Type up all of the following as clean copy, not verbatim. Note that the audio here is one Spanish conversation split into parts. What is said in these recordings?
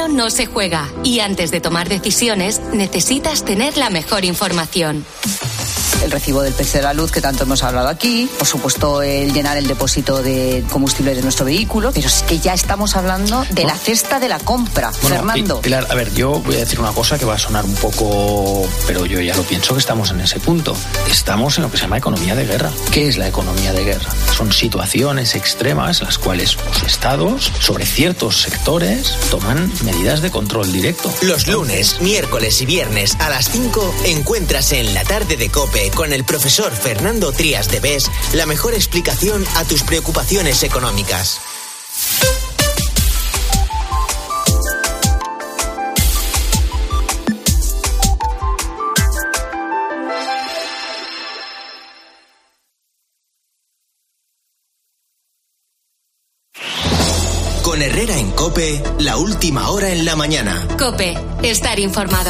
dinero no se juega y antes de tomar decisiones necesitas tener la mejor información. El recibo del precio de la luz que tanto hemos hablado aquí, por supuesto el llenar el depósito de combustible de nuestro vehículo, pero es que ya estamos hablando de la cesta de la compra, Fernando. Pilar, a ver, yo voy a decir una cosa que va a sonar un poco, pero yo ya lo pienso que estamos en ese punto. Estamos en lo que se llama economía de guerra. ¿Qué es la economía de guerra? Son situaciones extremas en las cuales los estados, sobre ciertos sectores, toman medidas de control directo. Los lunes, miércoles y viernes a las 5 encuentras en La Tarde de COPE con el profesor Fernando Trías de Bes la mejor explicación a tus preocupaciones económicas. Con Herrera en COPE, la última hora en la mañana. COPE, estar informado.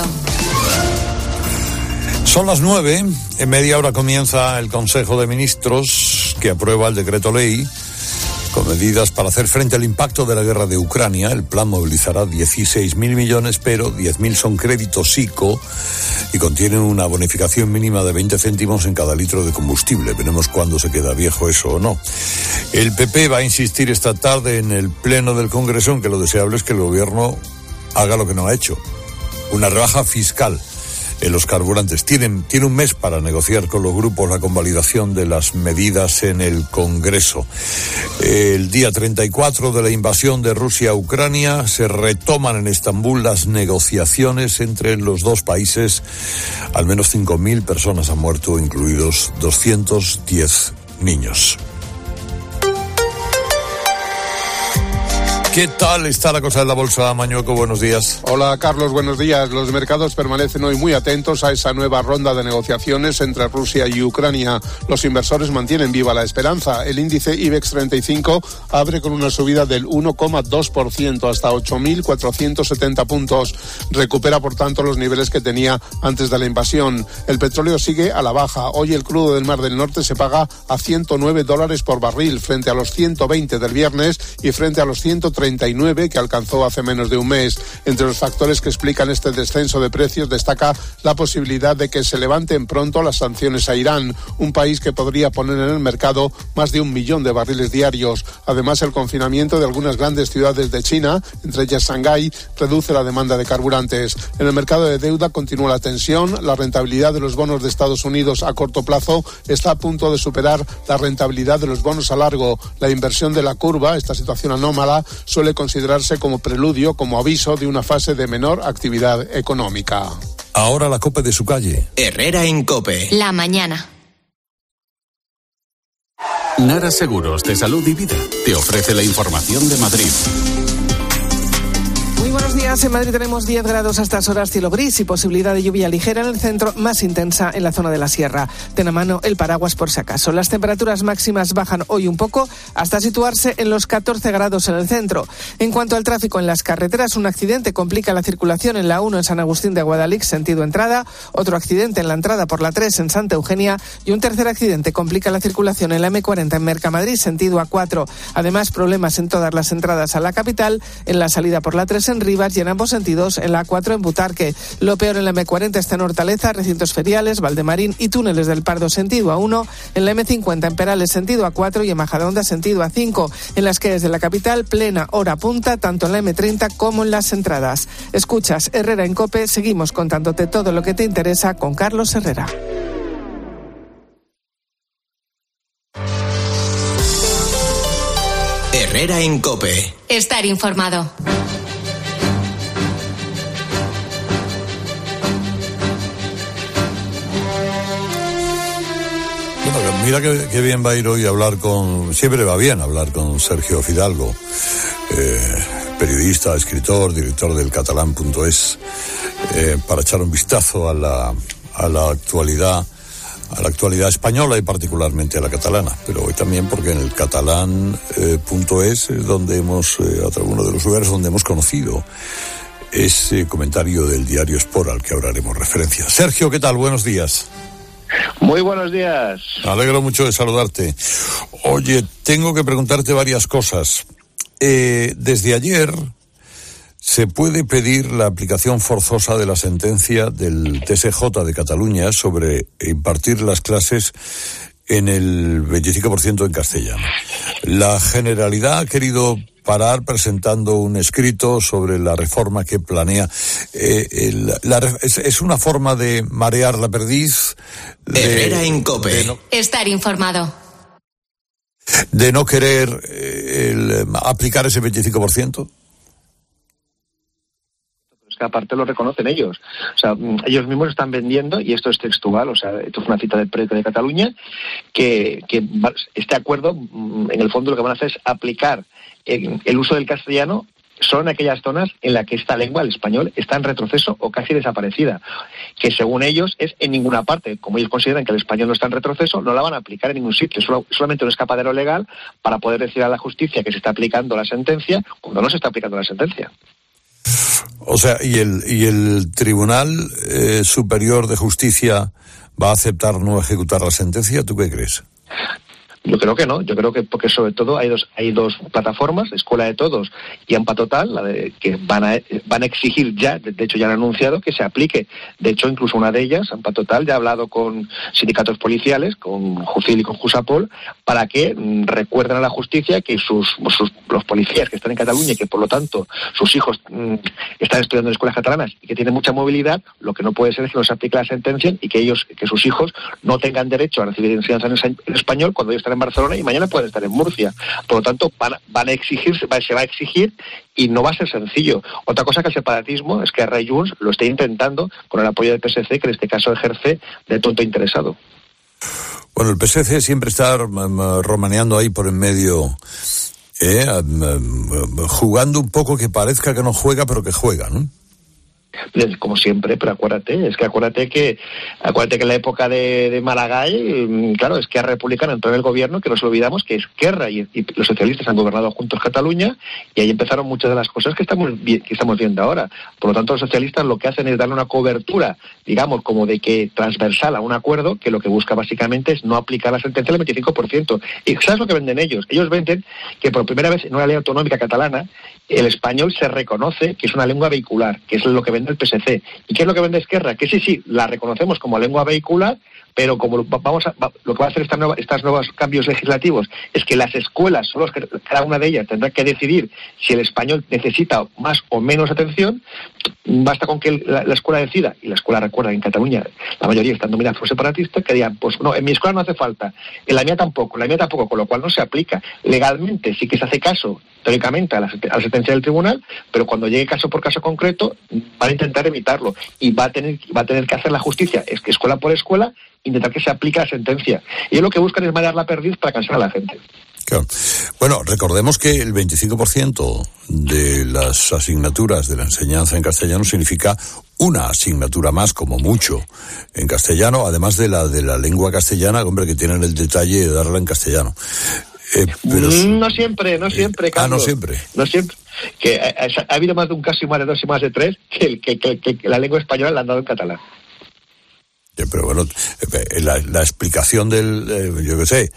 Son las 9, en media hora comienza el Consejo de Ministros que aprueba el decreto ley con medidas para hacer frente al impacto de la guerra de Ucrania. El plan movilizará 16.000 millones, pero 10.000 son créditos ICO y contienen una bonificación mínima de 20 céntimos en cada litro de combustible. Veremos cuándo se queda viejo eso o no. El PP va a insistir esta tarde en el Pleno del Congreso en que lo deseable es que el Gobierno haga lo que no ha hecho, una rebaja fiscal en los carburantes. Tiene un mes para negociar con los grupos la convalidación de las medidas en el Congreso. El día 34 de la invasión de Rusia a Ucrania se retoman en Estambul las negociaciones entre los dos países. Al menos 5.000 personas han muerto, incluidos 210 niños. ¿Qué tal está la cosa de la bolsa, Mañueco? Buenos días. Hola, Carlos, buenos días. Los mercados permanecen hoy muy atentos a esa nueva ronda de negociaciones entre Rusia y Ucrania. Los inversores mantienen viva la esperanza. El índice IBEX 35 abre con una subida del 1,2% hasta 8.470 puntos. Recupera, por tanto, los niveles que tenía antes de la invasión. El petróleo sigue a la baja. Hoy el crudo del Mar del Norte se paga a $109 por barril, frente a los 120 del viernes y frente a los 139 que alcanzó hace menos de un mes. Entre los factores que explican este descenso de precios destaca la posibilidad de que se levanten pronto las sanciones a Irán, un país que podría poner en el mercado más de 1 millón de barriles diarios. Además, el confinamiento de algunas grandes ciudades de China, entre ellas Shanghái, reduce la demanda de carburantes. En el mercado de deuda continúa la tensión. La rentabilidad de los bonos de Estados Unidos a corto plazo está a punto de superar la rentabilidad de los bonos a largo. La inversión de la curva, esta situación anómala, suele considerarse como preludio, como aviso de una fase de menor actividad económica. Ahora la COPE de su calle. Herrera en COPE. La mañana. Nara Seguros de Salud y Vida te ofrece la información de Madrid. Muy buenos días. En Madrid tenemos 10 grados a estas horas, cielo gris y posibilidad de lluvia ligera en el centro, más intensa en la zona de la sierra. Ten a mano el paraguas por si acaso. Las temperaturas máximas bajan hoy un poco hasta situarse en los 14 grados en el centro. En cuanto al tráfico en las carreteras, un accidente complica la circulación en la 1 en San Agustín de Guadalix, sentido entrada, otro accidente en la entrada por la 3 en Santa Eugenia y un tercer accidente complica la circulación en la M40 en Mercamadrid, sentido A4. Además, problemas en todas las entradas a la capital, en la salida por la 3 en Rivas y en ambos sentidos en la A4 en Butarque. Lo peor en la M40 está en Hortaleza, recintos feriales, Valdemarín y túneles del Pardo sentido A1, en la M50 en Perales sentido A4 y en Majadahonda sentido A5. En las calles de la capital, plena hora punta, tanto en la M30 como en las entradas. Escuchas Herrera en COPE, seguimos contándote todo lo que te interesa con Carlos Herrera. Herrera en COPE. Estar informado. Mira qué bien va a ir hoy hablar siempre va bien hablar con Sergio Fidalgo, periodista, escritor, director del Catalán.es, para echar un vistazo a la actualidad española y particularmente a la catalana, pero hoy también porque en el Catalán.es es donde uno de los lugares donde hemos conocido ese comentario del diario Sport al que ahora haremos referencia. Sergio, ¿qué tal? Buenos días. Muy buenos días. Me alegro mucho de saludarte. Oye, tengo que preguntarte varias cosas. Desde ayer ¿Se puede pedir la aplicación forzosa de la sentencia del TSJ de Cataluña sobre impartir las clases en el 25% en castellano? La Generalidad ha querido parar presentando un escrito sobre la reforma que planea. Es una forma de marear la perdiz. Herrera en COPE. Estar informado. De no querer aplicar ese 25%. Que aparte lo reconocen ellos. O sea, ellos mismos están vendiendo, y esto es textual, o sea, esto es una cita del periódico de Cataluña, que este acuerdo, en el fondo lo que van a hacer es aplicar el uso del castellano solo en aquellas zonas en las que esta lengua, el español, está en retroceso o casi desaparecida, que según ellos es en ninguna parte. Como ellos consideran que el español no está en retroceso, no la van a aplicar en ningún sitio, solamente un escapadero legal para poder decir a la justicia que se está aplicando la sentencia cuando no se está aplicando la sentencia. O sea, ¿y el Tribunal Superior de Justicia va a aceptar no ejecutar la sentencia? ¿Tú qué crees? Yo creo que no, yo creo que porque sobre todo hay dos plataformas, Escuela de Todos y AMPA Total, que van a exigir ya, de hecho ya han anunciado que se aplique. De hecho, incluso una de ellas, AMPA Total, ya ha hablado con sindicatos policiales, con Jucil y con Jusapol, para que recuerden a la justicia que los policías que están en Cataluña y que por lo tanto sus hijos están estudiando en escuelas catalanas y que tienen mucha movilidad, lo que no puede ser es que no se aplique la sentencia y que sus hijos no tengan derecho a recibir enseñanza en español cuando ellos están en Barcelona y mañana pueden estar en Murcia. Por lo tanto, van a exigir, se va a exigir, y no va a ser sencillo. Otra cosa que el separatismo es que Esquerra Junts lo esté intentando con el apoyo del PSC, que en este caso ejerce de tonto interesado. Bueno, el PSC siempre está romaneando ahí por en medio, jugando un poco que parezca que no juega, pero que juega, ¿no? Como siempre, pero acuérdate que en la época de Maragall, claro, Esquerra Republicana entró en el gobierno, que nos olvidamos que Esquerra y los socialistas han gobernado juntos Cataluña, y ahí empezaron muchas de las cosas que estamos viendo ahora. Por lo tanto, los socialistas lo que hacen es darle una cobertura, digamos, como de que transversal a un acuerdo, que lo que busca básicamente es no aplicar la sentencia del 25%. ¿Y sabes lo que venden ellos? Ellos venden que por primera vez en una ley autonómica catalana el español se reconoce que es una lengua vehicular, que es lo que vende el PSC. ¿Y qué es lo que vende Esquerra? Que sí, la reconocemos como lengua vehicular, pero como lo que va a hacer estos nuevos cambios legislativos es que las escuelas, cada una de ellas tendrá que decidir si el español necesita más o menos atención. Basta con que la escuela decida, y la escuela, recuerda, en Cataluña la mayoría están dominadas por separatistas, que digan, pues no, en mi escuela no hace falta, en la mía tampoco, con lo cual no se aplica. Legalmente sí que se hace caso, teóricamente, a la sentencia del tribunal, pero cuando llegue caso por caso concreto, van a intentar evitarlo, y va a tener que hacer la justicia, es que escuela por escuela, intentar que se aplique la sentencia. Y ellos lo que buscan es marear la perdiz para cansar a la gente. Claro. Bueno, recordemos que el 25% de las asignaturas de la enseñanza en castellano significa una asignatura más, como mucho, en castellano, además de la lengua castellana, hombre, que tienen el detalle de darla en castellano. Pero no siempre, Carlos. No siempre. No siempre. Que ha habido más de un caso y más de dos y más de tres que la lengua española la han dado en catalán. Pero bueno, la explicación del, yo qué sé,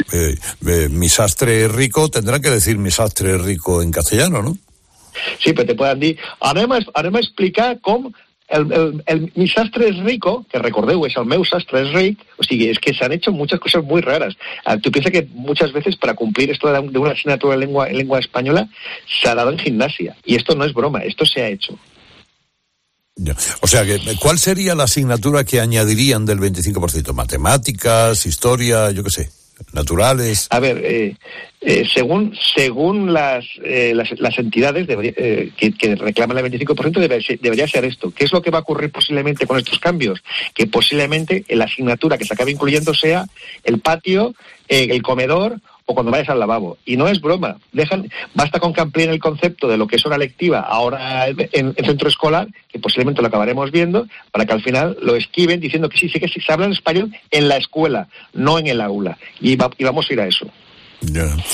mi sastre rico, tendrán que decir mi sastre rico en castellano, ¿no? Sí, però te poden dir, anem a explicar com el mi sastre és rico, que recordeu, és el meu sastre és ric. O sigui, es que se han hecho muchas cosas muy raras. Tú piensas que muchas veces para cumplir esto de una asignatura en lengua española se ha dado en gimnasia, y esto no es broma, esto se ha hecho. O sea, ¿cuál sería la asignatura que añadirían del 25%? ¿Matemáticas, historia, yo qué sé, naturales? A ver, según las entidades que reclaman el 25%, debería ser esto. ¿Qué es lo que va a ocurrir posiblemente con estos cambios? Que posiblemente la asignatura que se acabe incluyendo sea el patio, el comedor, o cuando vayas al lavabo. Y no es broma. Basta con que amplíen el concepto de lo que es hora lectiva ahora en centro escolar, que posiblemente lo acabaremos viendo, para que al final lo esquiven diciendo que sí se habla en español en la escuela, no en el aula. Y vamos a ir a eso. Yeah.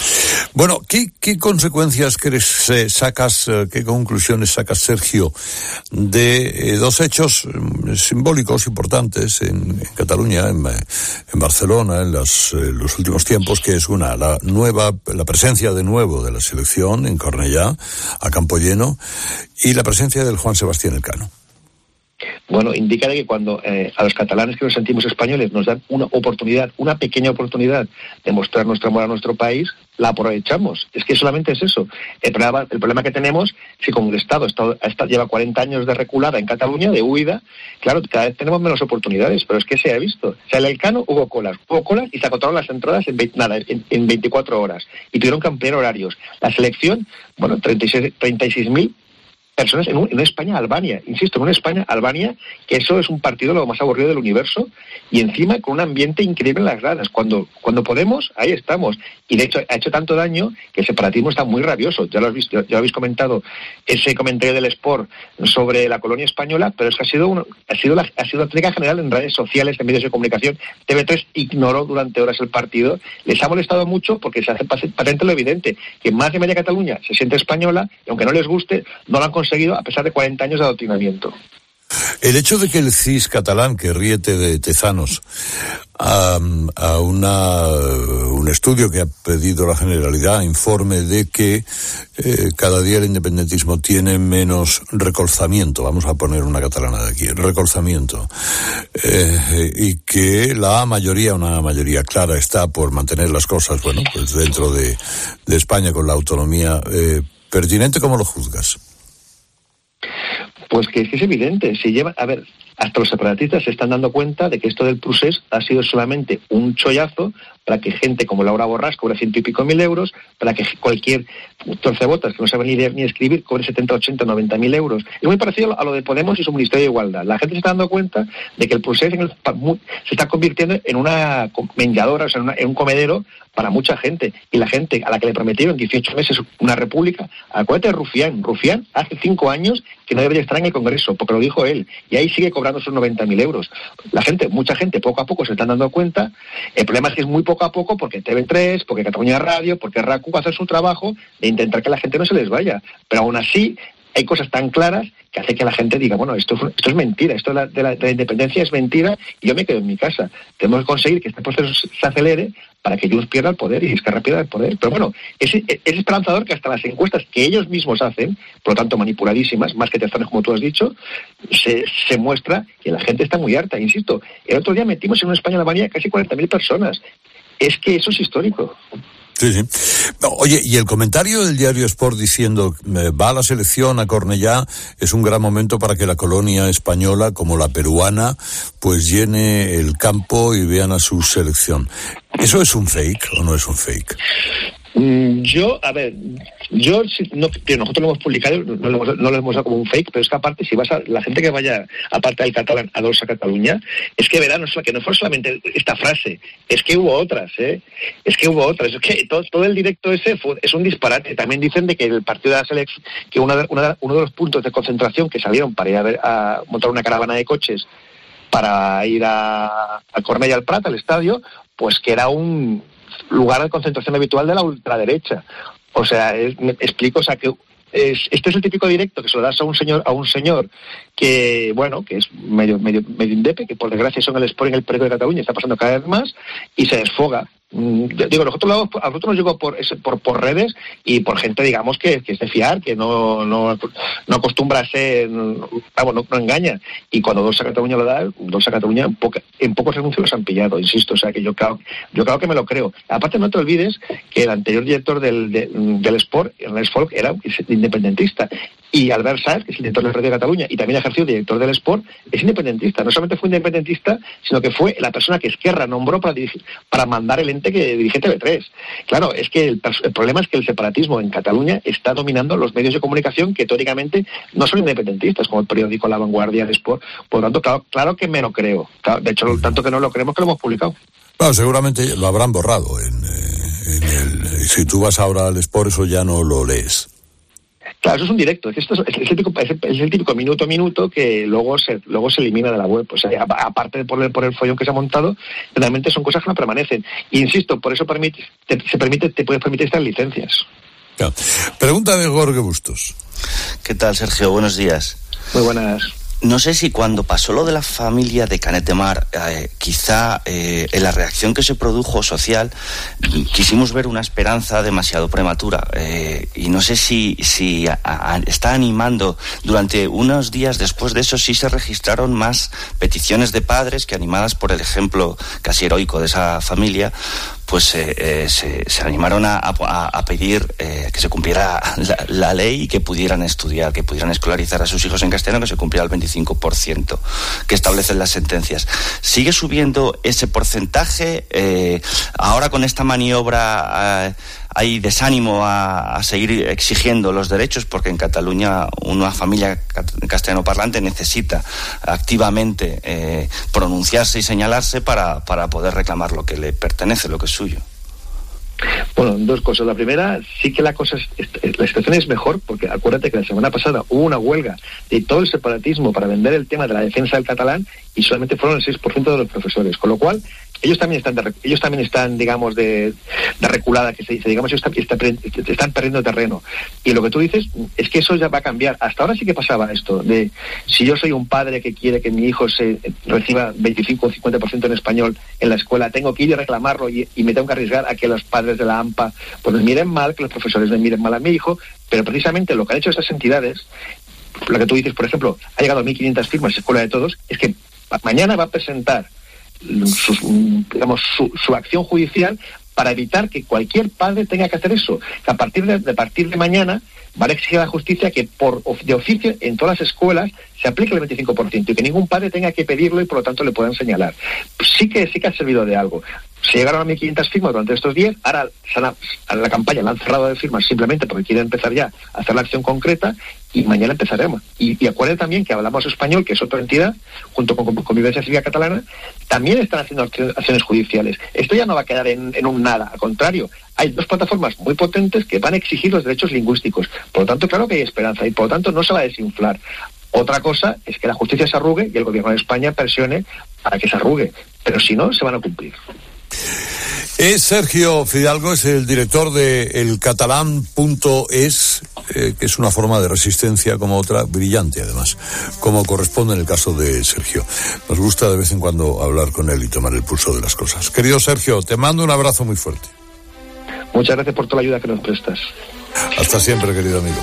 Bueno, ¿qué consecuencias qué conclusiones sacas, Sergio, de dos hechos simbólicos importantes en Cataluña, en Barcelona, en los últimos tiempos, que es la presencia de nuevo de la selección en Cornellá, a campo lleno, y la presencia del Juan Sebastián Elcano? Bueno, indica que cuando a los catalanes que nos sentimos españoles nos dan una pequeña oportunidad de mostrar nuestro amor a nuestro país, la aprovechamos. Es que solamente es eso. El problema que tenemos es que como el Estado lleva 40 años de reculada en Cataluña, de huida, claro, cada vez tenemos menos oportunidades, pero es que se ha visto. O sea, el Elcano hubo colas y se agotaron las entradas en 24 horas y tuvieron que ampliar horarios. La selección, 36.000 personas en una España-Albania, insisto, en una España-Albania, que eso es un partido lo más aburrido del universo, y encima con un ambiente increíble en las gradas. Cuando podemos, ahí estamos. Y de hecho ha hecho tanto daño que el separatismo está muy rabioso. Ya lo habéis comentado, ese comentario del Sport sobre la colonia española, pero es que ha sido la tónica general en redes sociales, en medios de comunicación. TV3 ignoró durante horas el partido. Les ha molestado mucho porque se hace patente lo evidente, que más de media Cataluña se siente española, y aunque no les guste, no lo han conseguido a pesar de 40 años de adoctrinamiento. El hecho de que el CIS catalán, que Riete de Tezanos, a un estudio que ha pedido la Generalidad, informe de que cada día el independentismo tiene menos recolzamiento, vamos a poner una catalana de aquí, recolzamiento, y que una mayoría clara está por mantener las cosas, pues dentro de España con la autonomía pertinente. ¿Cómo lo juzgas? Pues que es evidente, hasta los separatistas se están dando cuenta de que esto del procés ha sido solamente un chollazo para que gente como Laura Borràs cobre 100 y pico mil euros, para que cualquier torcebotas que no sabe ni leer ni escribir cobre 70, 80, 90 mil euros. Es muy parecido a lo de Podemos y su Ministerio de Igualdad. La gente se está dando cuenta de que el procés se está convirtiendo en una menjadora, o sea, en un comedero para mucha gente. Y la gente a la que le prometieron 18 meses una república, acuérdate de Rufián. Rufián hace 5 años que no debería estar en el Congreso, porque lo dijo él, y ahí sigue cobrando sus 90.000 euros. Mucha gente poco a poco se están dando cuenta. El problema es que es muy poco a poco, porque TV3, porque Cataluña Radio, porque RACU va a hacer su trabajo de intentar que la gente no se les vaya. Pero aún así hay cosas tan claras que hace que la gente diga, esto es mentira, esto de la independencia es mentira, y yo me quedo en mi casa. Tenemos que conseguir que este proceso se acelere para que Junts pierda el poder y Esquerra pierda el poder. Pero es esperanzador que hasta las encuestas que ellos mismos hacen, por lo tanto manipuladísimas, más que Tezanos, como tú has dicho, se muestra que la gente está muy harta. Insisto, el otro día metimos en una España-Albania casi 40.000 personas. Es que eso es histórico. Sí. Oye, y el comentario del diario Sport diciendo va a la selección a Cornellá, es un gran momento para que la colonia española, como la peruana, pues llene el campo y vean a su selección. ¿Eso es un fake o no es un fake? Nosotros lo hemos publicado, no lo hemos dado como un fake, pero es que aparte, si vas la gente que vaya, aparte del catalán, a Dolça Cataluña, es que verán que no fue solamente esta frase, es que hubo otras, es que todo el directo ese es un disparate. También dicen de que el partido de la selección, que uno de los puntos de concentración que salieron para ir a montar una caravana de coches para ir a Cornellà al Prat, al estadio, pues que era un lugar de concentración habitual de la ultraderecha. O sea, me explico, o sea, que este es el típico directo que se lo das a un señor que, que es medio indepe, que por desgracia son el Sport en el periódico de Cataluña, está pasando cada vez más, y se desfoga. Digo, a nosotros nos llegó por redes y por gente, digamos, que es de fiar, que no acostumbra a ser, no engaña. Y cuando Dolça Cataluña lo da, Dolça Cataluña en pocos anuncios los han pillado, insisto. O sea, que yo claro que me lo creo. Aparte, no te olvides que el anterior director del Sport, Ernest Folk, era independentista. Y Albert Sáez, que es el director del Radio de Cataluña y también ha ejercido director del Sport, es independentista. No solamente fue independentista, sino que fue la persona que Esquerra nombró para mandar el ente que dirige TV3. Claro, es que el problema es que el separatismo en Cataluña está dominando los medios de comunicación que teóricamente no son independentistas, como el periódico La Vanguardia, el Sport. Por lo tanto, claro que me lo creo. De hecho, tanto que no lo creemos que lo hemos publicado. Bueno, seguramente lo habrán borrado. Si tú vas ahora al Sport, eso ya no lo lees. Claro, eso es un directo. Esto es el típico minuto a minuto que luego se elimina de la web. O sea, aparte de por el follón que se ha montado, realmente son cosas que no permanecen. E insisto, por eso te puedes permitir estas licencias. Claro. Pregunta de Jorge Bustos. ¿Qué tal, Sergio? Buenos días. Muy buenas. No sé si cuando pasó lo de la familia de Canet de Mar, quizá en la reacción que se produjo social, quisimos ver una esperanza demasiado prematura. Y no sé si está animando, durante unos días después de eso sí se registraron más peticiones de padres que, animadas por el ejemplo casi heroico de esa familia, pues se animaron a pedir que se cumpliera la ley y que pudieran estudiar, que pudieran escolarizar a sus hijos en castellano, que se cumpliera el 25% que establecen las sentencias. ¿Sigue subiendo ese porcentaje? Ahora con esta maniobra hay desánimo a seguir exigiendo los derechos, porque en Cataluña una familia castellanoparlante necesita activamente pronunciarse y señalarse para poder reclamar lo que le pertenece, lo que es suyo. Bueno, dos cosas. La primera, sí que la situación es mejor, porque acuérdate que la semana pasada hubo una huelga de todo el separatismo para vender el tema de la defensa del catalán y solamente fueron el 6% de los profesores, con lo cual ellos también están digamos de reculada, que se dice, digamos, están perdiendo terreno. Y lo que tú dices es que eso ya va a cambiar. Hasta ahora sí que pasaba esto de, si yo soy un padre que quiere que mi hijo se reciba 25 o 50% en español en la escuela, tengo que ir y reclamarlo y me tengo que arriesgar a que los padres de la AMPA pues me miren mal, que los profesores me miren mal a mi hijo. Pero precisamente lo que han hecho estas entidades, lo que tú dices, por ejemplo, ha llegado a 1.500 firmas, Escuela de Todos, es que mañana va a presentar su acción judicial para evitar que cualquier padre tenga que hacer eso. Que a partir de mañana van a exigir a la justicia que de oficio en todas las escuelas se aplique el 25% y que ningún padre tenga que pedirlo y por lo tanto le puedan señalar. Pues sí que ha servido de algo. Se llegaron a 1.500 firmas durante estos días, ahora a la campaña la han cerrado de firmas simplemente porque quieren empezar ya a hacer la acción concreta y mañana empezaremos. Y acuérdense también que Hablamos Español, que es otra entidad, junto con Convivencia Cívica Catalana, también están haciendo acciones judiciales. Esto ya no va a quedar en un nada, al contrario, hay dos plataformas muy potentes que van a exigir los derechos lingüísticos. Por lo tanto, claro que hay esperanza y por lo tanto no se va a desinflar. Otra cosa es que la justicia se arrugue y el gobierno de España presione para que se arrugue, pero si no, se van a cumplir. Sergio Fidalgo es el director de elcatalán.es, que es una forma de resistencia como otra, brillante además, como corresponde en el caso de Sergio. Nos gusta de vez en cuando hablar con él y tomar el pulso de las cosas. Querido Sergio, te mando un abrazo muy fuerte. Muchas gracias por toda la ayuda que nos prestas. Hasta siempre, querido amigo.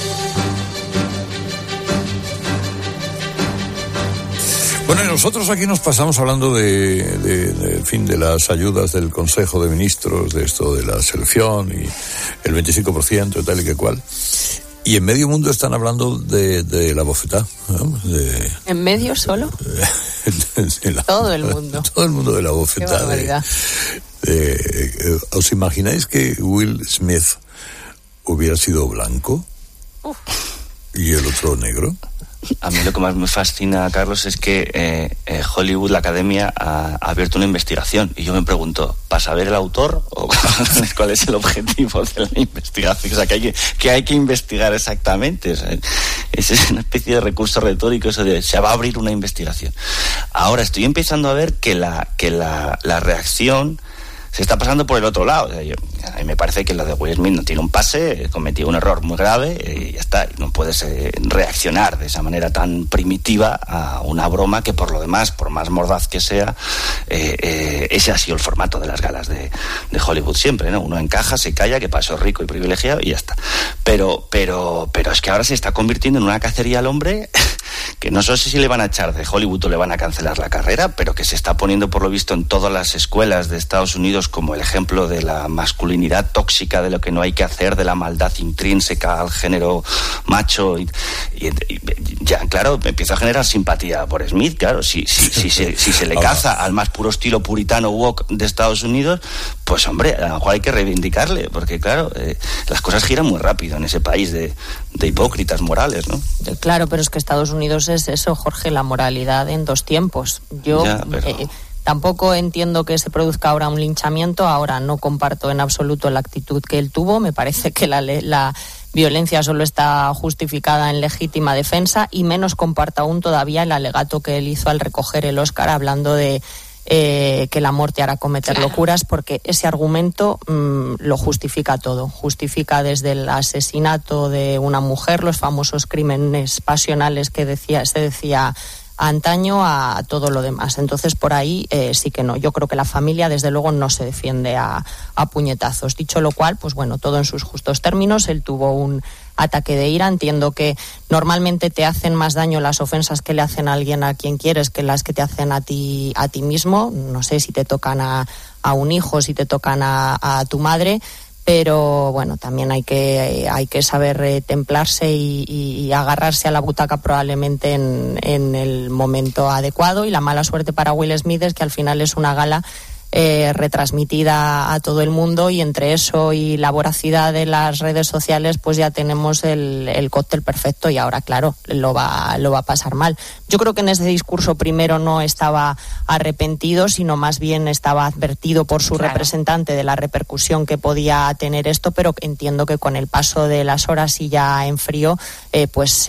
Bueno, y nosotros aquí nos pasamos hablando de las ayudas del Consejo de Ministros, de esto de la selección y el 25% y tal y que cual. Y en medio mundo están hablando de la bofetada, ¿no? ¿En medio solo? Todo el mundo. Todo el mundo de la bofetada. Qué barbaridad. ¿Os imagináis que Will Smith hubiera sido blanco? Uf. ¿Y el otro negro? A mí lo que más me fascina, Carlos, es que Hollywood, la Academia, ha abierto una investigación. Y yo me pregunto, ¿para saber el autor o cuál es el objetivo de la investigación? O sea, que hay que investigar exactamente. O sea, es una especie de recurso retórico eso de se va a abrir una investigación. Ahora estoy empezando a ver que la reacción se está pasando por el otro lado. O sea, a mí me parece que lo de Will Smith no tiene un pase, cometió un error muy grave y ya está. No puedes reaccionar de esa manera tan primitiva a una broma que, por lo demás, por más mordaz que sea, ese ha sido el formato de las galas de Hollywood siempre, ¿no? Uno encaja, se calla, que pasó rico y privilegiado y ya está. Pero es que ahora se está convirtiendo en una cacería al hombre que no sé si le van a echar de Hollywood o le van a cancelar la carrera, pero que se está poniendo, por lo visto, en todas las escuelas de Estados Unidos como el ejemplo de la masculinidad tóxica, de lo que no hay que hacer, de la maldad intrínseca al género macho y ya, claro, me empiezo a generar simpatía por Smith, claro, si se le caza al más puro estilo puritano woke de Estados Unidos, pues hombre, a lo mejor hay que reivindicarle, porque claro, las cosas giran muy rápido en ese país de hipócritas morales, ¿no? Claro, pero es que Estados Unidos es eso, Jorge, la moralidad en dos tiempos. Yo tampoco entiendo que se produzca ahora un linchamiento. Ahora no comparto en absoluto la actitud que él tuvo. Me parece que violencia solo está justificada en legítima defensa, y menos comparto aún todavía el alegato que él hizo al recoger el Óscar hablando de que la amor te hará cometer locuras, porque ese argumento lo justifica todo. Justifica desde el asesinato de una mujer, los famosos crímenes pasionales que se decía antaño, a todo lo demás. Entonces, por ahí sí que no. Yo creo que la familia, desde luego, no se defiende a puñetazos. Dicho lo cual, pues bueno, todo en sus justos términos. Él tuvo un ataque de ira. Entiendo que normalmente te hacen más daño las ofensas que le hacen a alguien a quien quieres que las que te hacen a ti mismo. No sé si te tocan a un hijo, si te tocan a tu madre, pero bueno, también hay que saber templarse y agarrarse a la butaca probablemente en el momento adecuado. Y la mala suerte para Will Smith es que al final es una gala retransmitida a todo el mundo, y entre eso y la voracidad de las redes sociales pues ya tenemos el cóctel perfecto, y ahora claro lo va a pasar mal. Yo creo que en ese discurso primero no estaba arrepentido, sino más bien estaba advertido por su representante de la repercusión que podía tener esto, pero entiendo que con el paso de las horas y ya en frío pues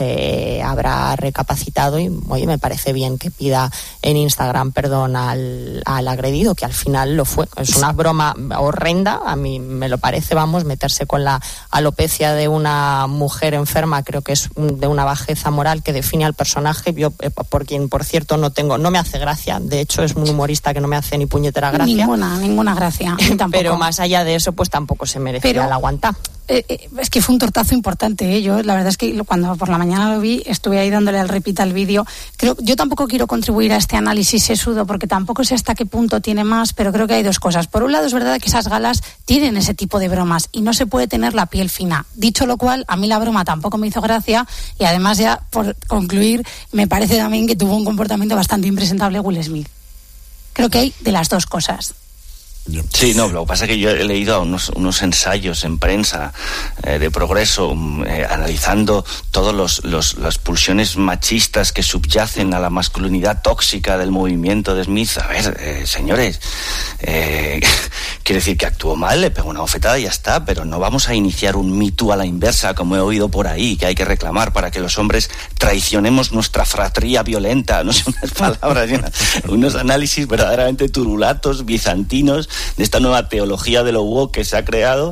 habrá recapacitado, y oye, me parece bien que pida en Instagram perdón al agredido, que al final lo fue. Es una broma horrenda, a mí me lo parece, meterse con la alopecia de una mujer enferma, creo que es de una bajeza moral que define al personaje. Yo, por quien, por cierto, no me hace gracia, de hecho es un humorista que no me hace ni puñetera gracia. Ninguna gracia, tampoco. Pero más allá de eso, pues tampoco se merecía la aguanta. Es que fue un tortazo importante, Yo la verdad es que cuando por la mañana lo vi, estuve ahí dándole al repeat al vídeo. Yo tampoco quiero contribuir a este análisis sesudo, porque tampoco sé hasta qué punto tiene más, pero creo que hay dos cosas. Por un lado, es verdad que esas galas tienen ese tipo de bromas y no se puede tener la piel fina. Dicho lo cual, a mí la broma tampoco me hizo gracia, y además, ya por concluir, me parece también que tuvo un comportamiento bastante impresentable Will Smith. Creo que hay de las dos cosas. Sí, no, lo que pasa es que yo he leído unos ensayos en prensa de Progreso analizando todas las pulsiones machistas que subyacen a la masculinidad tóxica del movimiento de Smith. A ver, señores, quiere decir que actuó mal, le pegó una bofetada y ya está, pero no vamos a iniciar un Me Too a la inversa, como he oído por ahí, que hay que reclamar para que los hombres traicionemos nuestra fratría violenta. No sé, unas palabras, unos análisis verdaderamente turulatos, bizantinos, de esta nueva teología de lo woke que se ha creado,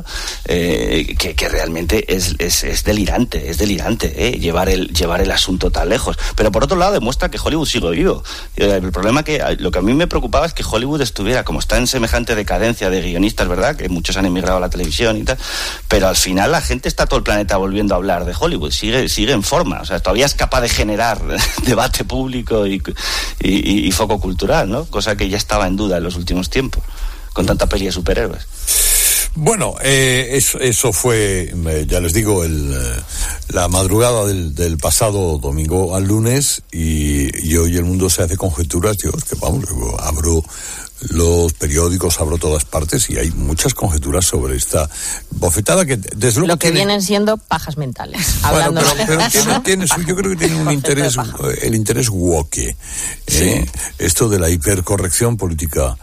que realmente es delirante, llevar el asunto tan lejos. Pero por otro lado demuestra que Hollywood sigue vivo. El problema lo que a mí me preocupaba es que Hollywood estuviera, como está en semejante decadencia de guionistas, ¿verdad?, que muchos han emigrado a la televisión y tal, pero al final la gente está todo el planeta volviendo a hablar de Hollywood, sigue en forma, o sea, todavía es capaz de generar debate público y foco cultural, ¿no? Cosa que ya estaba en duda en los últimos tiempos, con tanta peli de superhéroes. Bueno, eso fue, ya les digo, la madrugada del pasado domingo al lunes, y hoy el mundo se hace conjeturas. Yo abro los periódicos, abro todas partes, y hay muchas conjeturas sobre esta bofetada que desde luego lo que vienen siendo pajas mentales. Bueno, pero yo creo que tiene un interés, el interés woke, sí. Esto de la hipercorrección política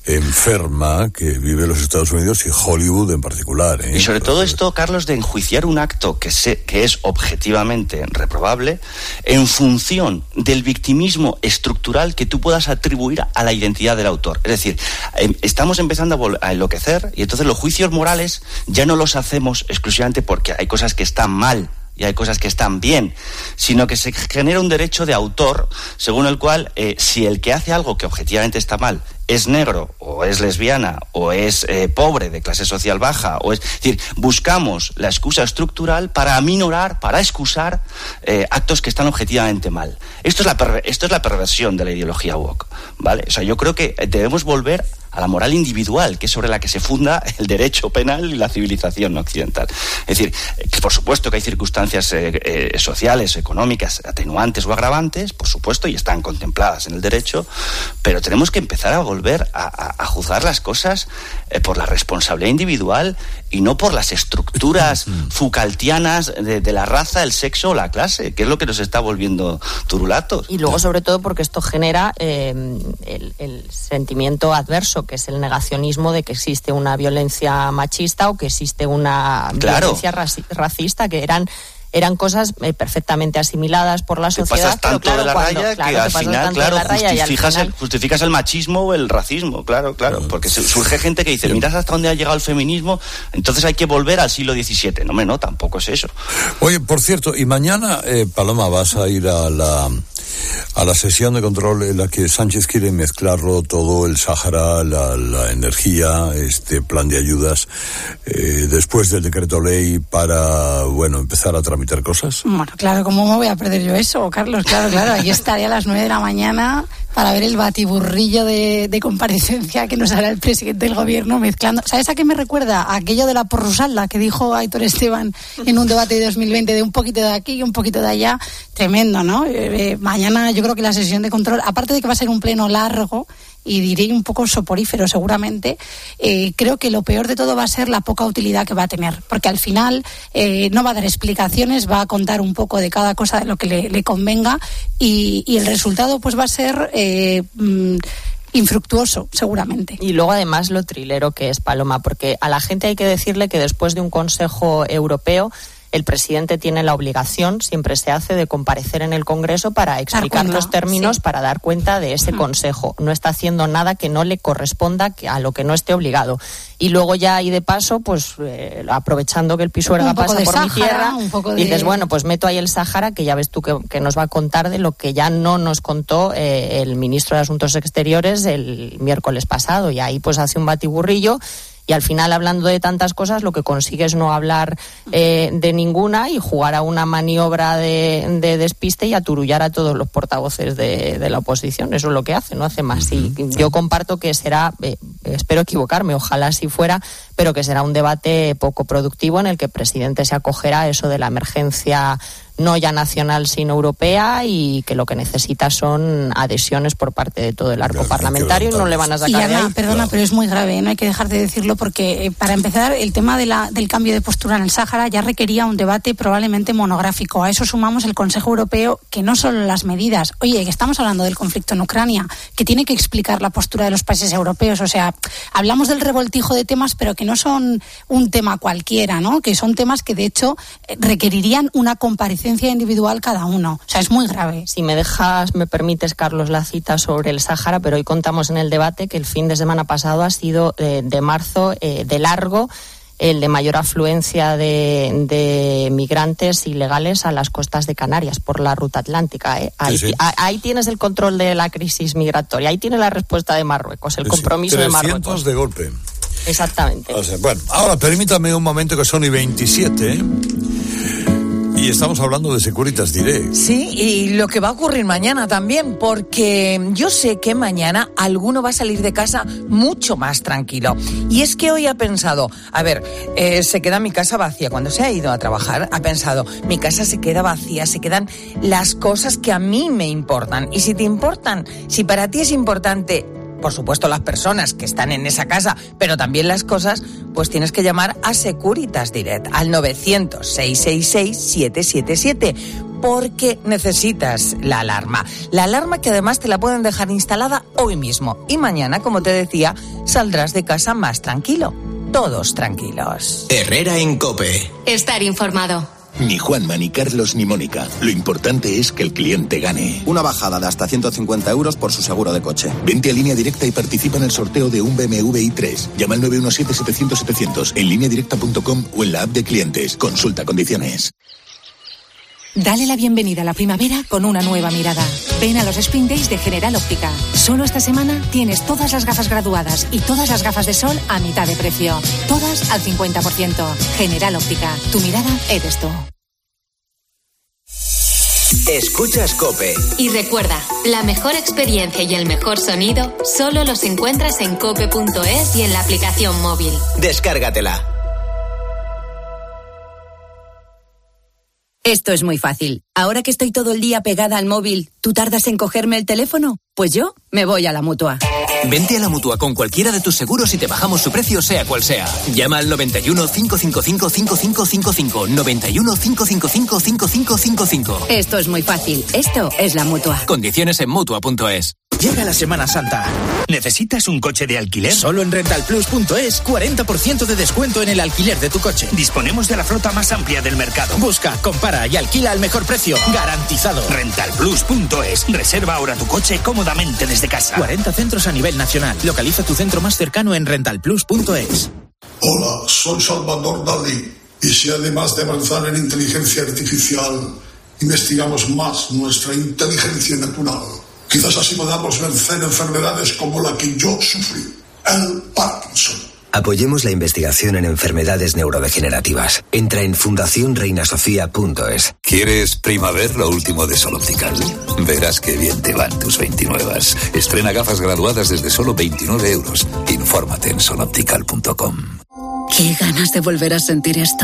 enferma que vive los Estados Unidos y Hollywood en particular. Y sobre todo esto, Carlos, de enjuiciar un acto que es objetivamente reprobable en función del victimismo estructural que tú puedas atribuir a la identidad del autor. Es decir, estamos empezando a enloquecer, y entonces los juicios morales ya no los hacemos exclusivamente porque hay cosas que están mal y hay cosas que están bien, sino que se genera un derecho de autor según el cual si el que hace algo que objetivamente está mal es negro, o es lesbiana, o es pobre, de clase social baja, es decir, buscamos la excusa estructural para aminorar, para excusar actos que están objetivamente mal. Esto es la perversión de la ideología woke, ¿vale? O sea, yo creo que debemos volver a la moral individual, que es sobre la que se funda el derecho penal y la civilización occidental. Es decir, que por supuesto que hay circunstancias sociales, económicas, atenuantes o agravantes, por supuesto, y están contempladas en el derecho, pero tenemos que empezar a volver a juzgar las cosas por la responsabilidad individual y no por las estructuras Foucaultianas de la raza, el sexo o la clase, que es lo que nos está volviendo turulatos. Y luego, sobre todo, porque esto genera el sentimiento adverso eso, que es el negacionismo de que existe una violencia machista o que existe una violencia racista, que eran cosas perfectamente asimiladas por la sociedad. Te pasas tanto de la raya que al final, justificas el machismo o el racismo, claro, porque surge gente que dice, mirad hasta dónde ha llegado el feminismo, entonces hay que volver al siglo XVII. No, tampoco es eso. Oye, por cierto, y mañana, Paloma, vas a ir a la sesión de control en la que Sánchez quiere mezclarlo todo, el Sáhara, la energía, este plan de ayudas, después del decreto ley para, empezar a tramitar cosas. Bueno, claro, ¿cómo me voy a perder yo eso, Carlos? Claro, allí estaré a las 9 de la mañana para ver el batiburrillo de comparecencia que nos hará el presidente del gobierno mezclando. ¿Sabes a qué me recuerda? A aquello de la porrusalda que dijo Aitor Esteban en un debate de 2020, de un poquito de aquí y un poquito de allá. Tremendo, ¿no? Mañana yo creo que la sesión de control, aparte de que va a ser un pleno largo y diré un poco soporífero seguramente, creo que lo peor de todo va a ser la poca utilidad que va a tener, porque al final no va a dar explicaciones, va a contar un poco de cada cosa de lo que le convenga y el resultado pues va a ser infructuoso, seguramente. Y luego además lo trilero que es, Paloma, porque a la gente hay que decirle que después de un Consejo Europeo el presidente tiene la obligación, siempre se hace, de comparecer en el Congreso para explicar los términos, para dar cuenta de ese Consejo. No está haciendo nada que no le corresponda, a lo que no esté obligado. Y luego ya, y de paso, pues aprovechando que el Pisuerga pasa por Sáhara, mi tierra, dices, pues meto ahí el Sáhara, que ya ves tú que nos va a contar de lo que ya no nos contó el ministro de Asuntos Exteriores el miércoles pasado. Y ahí pues hace un batiburrillo. Y al final, hablando de tantas cosas, lo que consigue es no hablar de ninguna y jugar a una maniobra de despiste y aturullar a todos los portavoces de la oposición. Eso es lo que hace, no hace más. Y yo comparto que será, espero equivocarme, ojalá así fuera, pero que será un debate poco productivo en el que el presidente se acogerá a eso de la emergencia no ya nacional sino europea, y que lo que necesita son adhesiones por parte de todo el arco parlamentario y no le van a sacar de ahí. Perdona, pero es muy grave, no hay que dejar de decirlo, porque para empezar el tema del cambio de postura en el Sáhara ya requería un debate probablemente monográfico. A eso sumamos el Consejo Europeo, que no solo las medidas, oye, que estamos hablando del conflicto en Ucrania, que tiene que explicar la postura de los países europeos, o sea, hablamos del revoltijo de temas, pero que no son un tema cualquiera, ¿no? Que son temas que de hecho requerirían una comparecencia individual cada uno. O sea, es muy grave. Si me permites, Carlos, la cita sobre el Sáhara, pero hoy contamos en el debate que el fin de semana pasado ha sido de marzo de largo el de mayor afluencia de migrantes ilegales a las costas de Canarias por la ruta atlántica. Ahí tienes el control de la crisis migratoria, ahí tienes la respuesta de Marruecos, el compromiso de Marruecos. 300 de golpe. Exactamente. Ahora permítame un momento, que son y 27, y estamos hablando de Securitas Direct. Sí, y lo que va a ocurrir mañana también, porque yo sé que mañana alguno va a salir de casa mucho más tranquilo. Y es que hoy ha pensado, se queda mi casa vacía. Cuando se ha ido a trabajar, ha pensado, mi casa se queda vacía, se quedan las cosas que a mí me importan. Y si te importan, si para ti es importante, por supuesto, las personas que están en esa casa, pero también las cosas, pues tienes que llamar a Securitas Direct al 900-666-777, porque necesitas la alarma. La alarma que además te la pueden dejar instalada hoy mismo. Y mañana, como te decía, saldrás de casa más tranquilo. Todos tranquilos. Herrera en COPE. Estar informado. Ni Juanma, ni Carlos, ni Mónica. Lo importante es que el cliente gane. Una bajada de hasta 150 euros por su seguro de coche. Vente a Línea Directa y participa en el sorteo de un BMW i3. Llama al 917-700-700 en lineadirecta.com o en la app de clientes. Consulta condiciones. Dale la bienvenida a la primavera con una nueva mirada. Ven a los Spring Days de General Óptica. Solo esta semana tienes todas las gafas graduadas y todas las gafas de sol a mitad de precio. Todas al 50%. General Óptica. Tu mirada eres tú. Escuchas COPE. Y recuerda, la mejor experiencia y el mejor sonido solo los encuentras en cope.es y en la aplicación móvil. Descárgatela. Esto es muy fácil. Ahora que estoy todo el día pegada al móvil, ¿tú tardas en cogerme el teléfono? Pues yo me voy a la Mutua. Vente a la Mutua con cualquiera de tus seguros y te bajamos su precio, sea cual sea. Llama al 91 555 5555. 91 555 5555. Esto es muy fácil. Esto es la Mutua. Condiciones en Mutua.es. Llega la Semana Santa. ¿Necesitas un coche de alquiler? Solo en rentalplus.es, 40% de descuento en el alquiler de tu coche. Disponemos de la flota más amplia del mercado. Busca, compara y alquila al mejor precio. Garantizado. Rentalplus.es. Reserva ahora tu coche cómodamente desde casa. 40 centros a nivel nacional. Localiza tu centro más cercano en rentalplus.es. Hola, soy Salvador Dalí. Y si además de avanzar en inteligencia artificial, investigamos más nuestra inteligencia natural, quizás así podamos vencer enfermedades como la que yo sufrí, el Parkinson. Apoyemos la investigación en enfermedades neurodegenerativas. Entra en fundacionreinasofía.es. ¿Quieres Primaver, lo último de Sol Optical? Verás qué bien te van tus 29. Estrena gafas graduadas desde solo 29 euros. Infórmate en soloptical.com. Qué ganas de volver a sentir esto.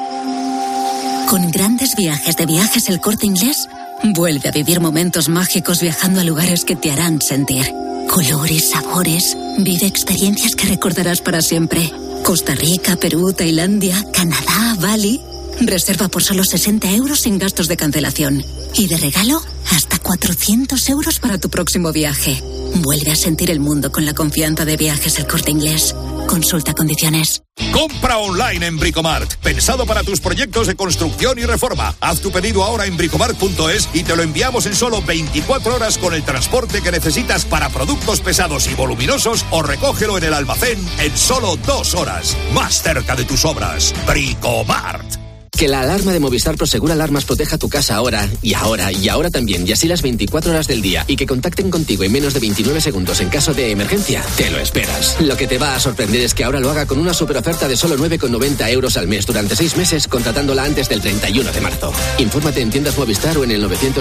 Con grandes viajes de Viajes El Corte Inglés, vuelve a vivir momentos mágicos viajando a lugares que te harán sentir. Colores, sabores, vive experiencias que recordarás para siempre. Costa Rica, Perú, Tailandia, Canadá, Bali. Reserva por solo 60 euros sin gastos de cancelación. Y de regalo, hasta 400 euros para tu próximo viaje. Vuelve a sentir el mundo con la confianza de Viajes El Corte Inglés. Consulta condiciones. Compra online en Bricomart. Pensado para tus proyectos de construcción y reforma. Haz tu pedido ahora en bricomart.es y te lo enviamos en solo 24 horas con el transporte que necesitas para productos pesados y voluminosos, o recógelo en el almacén en solo 2 horas. Más cerca de tus obras. Bricomart. Que la alarma de Movistar Prosegur Alarmas proteja tu casa ahora y ahora y ahora también, y así las 24 horas del día, y que contacten contigo en menos de 29 segundos en caso de emergencia. Te lo esperas. Lo que te va a sorprender es que ahora lo haga con una super oferta de solo 9,90 euros al mes durante 6 meses, contratándola antes del 31 de marzo. Infórmate en tiendas Movistar o en el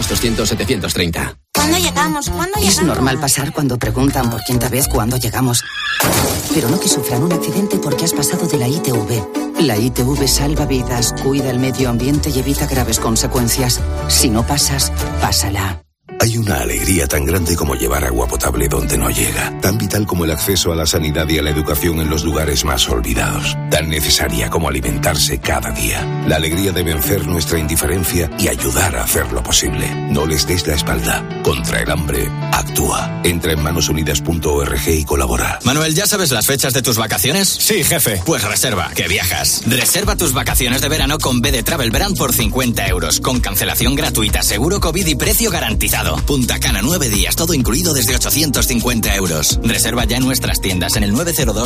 900-200-730. ¿Cuándo llegamos? Es normal pasar cuando preguntan por quinta vez cuándo llegamos. Pero no que sufran un accidente porque has pasado de la ITV. La ITV salva vidas, cuida el medio ambiente y evita graves consecuencias. Si no pasas, pásala. Hay una alegría tan grande como llevar agua potable donde no llega, tan vital como el acceso a la sanidad y a la educación en los lugares más olvidados, tan necesaria como alimentarse cada día. La alegría de vencer nuestra indiferencia y ayudar a hacerlo posible. No les des la espalda. Contra el hambre, actúa. Entra en manosunidas.org y colabora. Manuel, ¿ya sabes las fechas de tus vacaciones? Sí, jefe. Pues reserva, que viajas. Reserva tus vacaciones de verano con BD Travel Brand por 50 euros, con cancelación gratuita, seguro COVID y precio garantizado. Punta Cana, 9 días, todo incluido desde 850 euros. Reserva ya en nuestras tiendas en el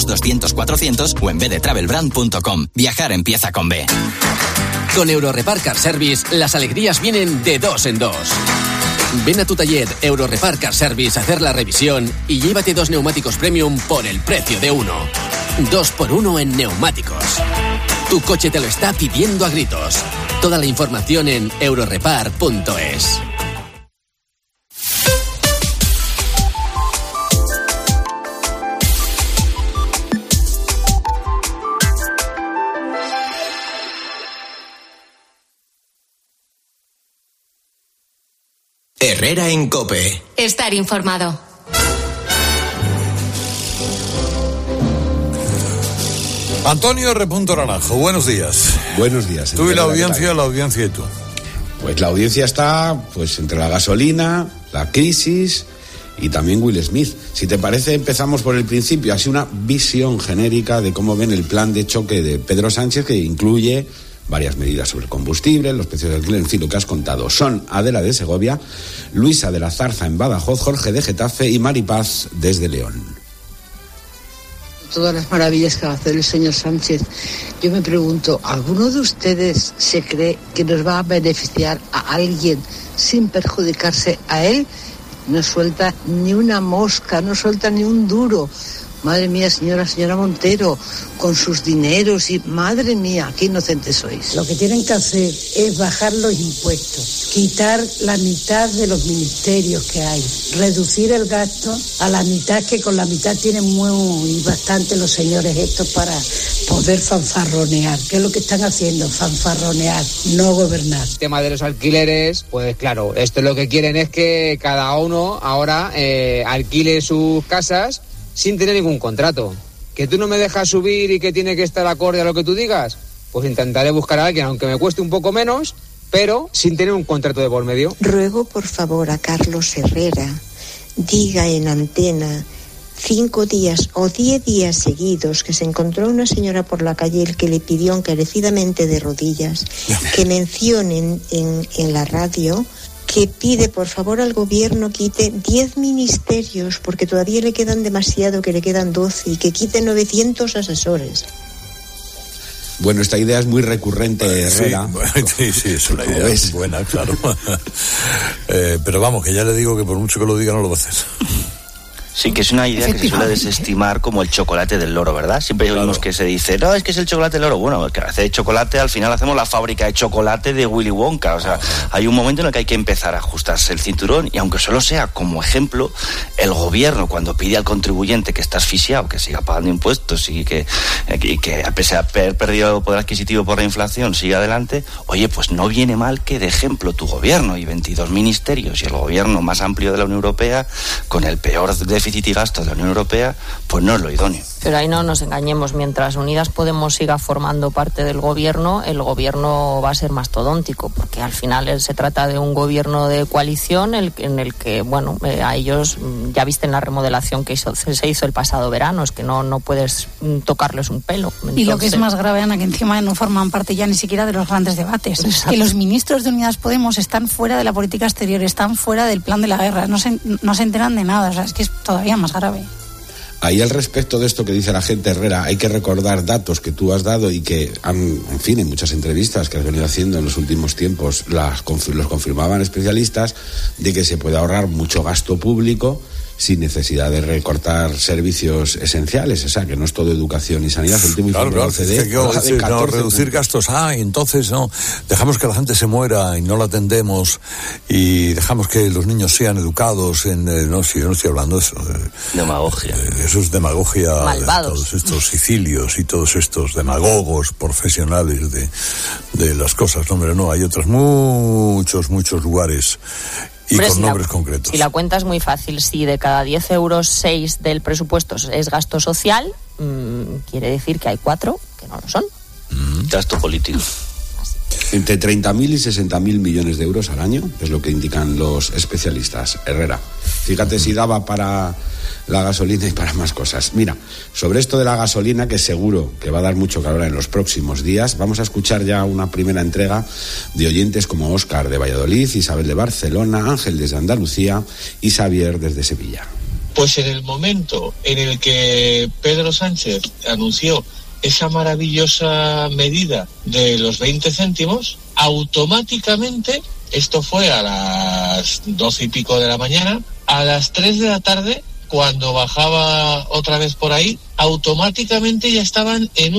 902-200-400 o en bdtravelbrand.com. Viajar empieza con B. Con Eurorepar Car Service, las alegrías vienen de 2 en 2. Ven a tu taller Eurorepar Car Service a hacer la revisión y llévate 2 neumáticos premium por el precio de 1. 2 por 1 en neumáticos. Tu coche te lo está pidiendo a gritos. Toda la información en eurorepar.es. Herrera en COPE. Estar informado. Antonio R. Naranjo, buenos días. Buenos días. Tú y la audiencia y tú. Pues la audiencia está pues entre la gasolina, la crisis y también Will Smith. Si te parece, empezamos por el principio, así una visión genérica de cómo ven el plan de choque de Pedro Sánchez, que incluye varias medidas sobre el combustible, los precios del alquiler, en fin, lo que has contado. Son Adela de Segovia, Luisa de la Zarza en Badajoz, Jorge de Getafe y Mari Paz desde León. Todas las maravillas que va a hacer el señor Sánchez. Yo me pregunto, ¿alguno de ustedes se cree que nos va a beneficiar a alguien sin perjudicarse a él? No suelta ni una mosca, no suelta ni un duro. Madre mía, señora Montero, con sus dineros y madre mía, qué inocentes sois. Lo que tienen que hacer es bajar los impuestos, quitar la mitad de los ministerios que hay, reducir el gasto a la mitad, que con la mitad tienen muy bastante los señores estos para poder fanfarronear. ¿Qué es lo que están haciendo? Fanfarronear, no gobernar. El tema de los alquileres, pues claro, esto lo que quieren es que cada uno ahora alquile sus casas sin tener ningún contrato. ¿Que tú no me dejas subir y que tiene que estar acorde a lo que tú digas? Pues intentaré buscar a alguien, aunque me cueste un poco menos, pero sin tener un contrato de por medio. Ruego, por favor, a Carlos Herrera diga en antena 5 días o 10 días seguidos que se encontró una señora por la calle que le pidió encarecidamente de rodillas que mencionen en la radio que pide por favor al gobierno quite 10 ministerios porque todavía le quedan demasiado, que le quedan 12 y que quite 900 asesores. Bueno, esta idea es muy recurrente, Herrera. Sí, es una idea buena, claro. Pero vamos, que ya le digo que por mucho que lo diga no lo va a hacer. Sí, que es una idea que se suele desestimar como el chocolate del loro, ¿verdad? Siempre oímos que se dice, no, es que es el chocolate del loro. Bueno, que hace chocolate, al final hacemos la fábrica de chocolate de Willy Wonka. O sea, hay un momento en el que hay que empezar a ajustarse el cinturón y aunque solo sea como ejemplo, el gobierno cuando pide al contribuyente que está asfixiado, que siga pagando impuestos y que pese a haber perdido poder adquisitivo por la inflación, siga adelante, oye, pues no viene mal que de ejemplo tu gobierno y 22 ministerios y el gobierno más amplio de la Unión Europea, con el peor déficit y gasto de la Unión Europea, pues no es lo idóneo. Pero ahí no nos engañemos, mientras Unidas Podemos siga formando parte del gobierno, el gobierno va a ser mastodóntico, porque al final se trata de un gobierno de coalición en el que, bueno, a ellos ya viste en la remodelación que se hizo el pasado verano, es que no puedes tocarles un pelo. Entonces, y lo que es más grave, Ana, que encima no forman parte ya ni siquiera de los grandes debates. Exacto. Que los ministros de Unidas Podemos están fuera de la política exterior, están fuera del plan de la guerra, no se enteran de nada, o sea, es que es todavía más grave. Ahí al respecto de esto que dice la gente, Herrera, hay que recordar datos que tú has dado y que en fin, en muchas entrevistas que has venido haciendo en los últimos tiempos los confirmaban especialistas, de que se puede ahorrar mucho gasto público sin necesidad de recortar servicios esenciales, o sea, que no es todo educación y sanidad. El último informe de la OCDE, reducir gastos, entonces no, dejamos que la gente se muera y no la atendemos y dejamos que los niños sean educados yo no estoy hablando de eso. Demagogia. Eso es demagogia. Malvados. De todos estos sicilios y todos estos demagogos profesionales de las cosas. No, hay otros muchos lugares. Y hombre, con nombres concretos. Si la cuenta es muy fácil, si de cada 10 euros 6 del presupuesto es gasto social, quiere decir que hay 4 que no lo son. Gasto político. Entre 30.000 y 60.000 millones de euros al año, es lo que indican los especialistas. Herrera, fíjate si daba para la gasolina y para más cosas. Mira, sobre esto de la gasolina, que seguro que va a dar mucho calor en los próximos días, vamos a escuchar ya una primera entrega de oyentes como Óscar de Valladolid, Isabel de Barcelona, Ángel desde Andalucía y Xavier desde Sevilla. Pues en el momento en el que Pedro Sánchez anunció esa maravillosa medida de los 20 céntimos, automáticamente, esto fue a las 12 y pico de la mañana, a las 3 de la tarde, cuando bajaba otra vez por ahí, automáticamente ya estaban en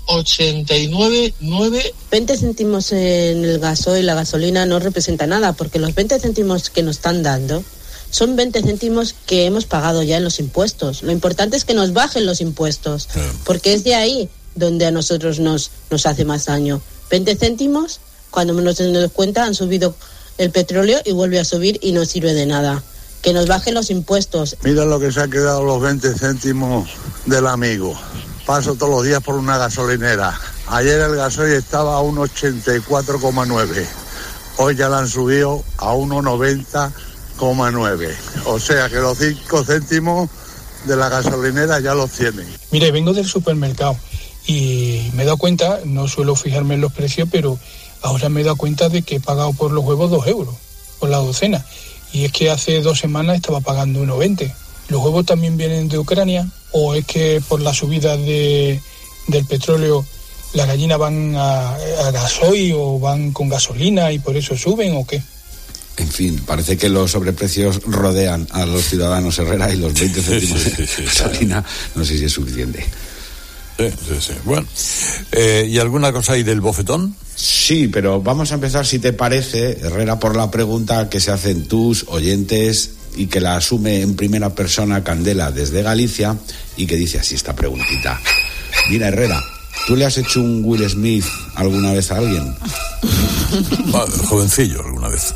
1,89,9. 20 céntimos en el gasoil, la gasolina no representa nada, porque los 20 céntimos que nos están dando son 20 céntimos que hemos pagado ya en los impuestos. Lo importante es que nos bajen los impuestos, porque es de ahí donde a nosotros nos hace más daño. 20 céntimos, cuando menos nos damos cuenta, han subido el petróleo y vuelve a subir y no sirve de nada. Que nos bajen los impuestos. Mira lo que se ha quedado los 20 céntimos del amigo. Paso todos los días por una gasolinera. Ayer el gasoil estaba a 1,84,9. Hoy ya lo han subido a 1,90,9. O sea que los 5 céntimos de la gasolinera ya los tienen. Mire, vengo del supermercado y me he dado cuenta, no suelo fijarme en los precios, pero ahora me he dado cuenta de que he pagado por los huevos 2 euros por la docena. Y es que hace 2 semanas estaba pagando 1,20. ¿Los huevos también vienen de Ucrania? ¿O es que por la subida del petróleo las gallinas van a gasoil o van con gasolina y por eso suben o qué? En fin, parece que los sobreprecios rodean a los ciudadanos, Herrera, y los 20 céntimos de gasolina no sé si es suficiente. Sí. Bueno, ¿y alguna cosa ahí del bofetón? Sí, pero vamos a empezar, si te parece, Herrera, por la pregunta que se hacen tus oyentes y que la asume en primera persona Candela desde Galicia y que dice así esta preguntita. Mira, Herrera, ¿tú le has hecho un Will Smith alguna vez a alguien? Jovencillo, alguna vez.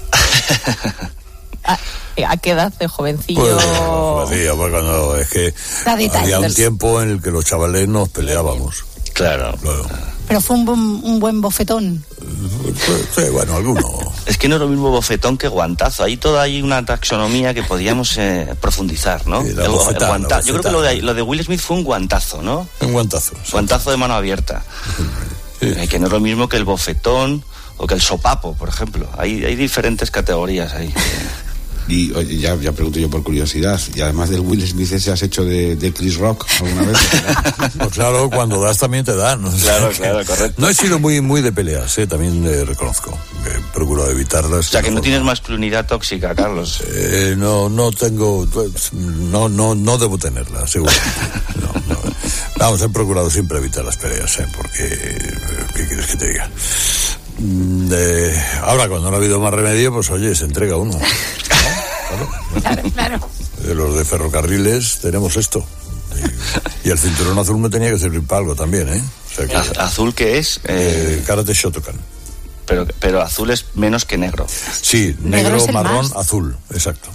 ¿A qué edad de jovencillo? Pues cuando es que había un tiempo en el que los chavales nos peleábamos. Claro. Pero fue un buen bofetón. Sí, bueno, alguno. Es que no es lo mismo bofetón que guantazo. Ahí toda hay una taxonomía que podíamos profundizar, ¿no? Sí, Yo creo que lo de Will Smith fue un guantazo, ¿no? Un guantazo. Sí. Guantazo de mano abierta. Sí. Que no es lo mismo que el bofetón o que el sopapo, por ejemplo. Hay diferentes categorías ahí. Y oye, ya pregunto yo por curiosidad, y además del Will Smith ese, ¿has hecho de Chris Rock alguna vez? Pues claro, cuando das también te dan, ¿no? Claro, correcto. No he sido muy de peleas, también reconozco. He procurado evitarlas. O sea, que no tienes masculinidad tóxica, Carlos. No tengo, no debo tenerla, seguro. No. Vamos, he procurado siempre evitar las peleas, porque, ¿qué quieres que te diga? Ahora, cuando no ha habido más remedio, pues oye, se entrega uno. Claro. De los de ferrocarriles tenemos esto. Y el cinturón azul me tenía que servir para algo también, ¿eh? O sea que, ¿azul qué es? Karate Shotokan. Pero azul es menos que negro. Sí, negro marrón, azul, exacto.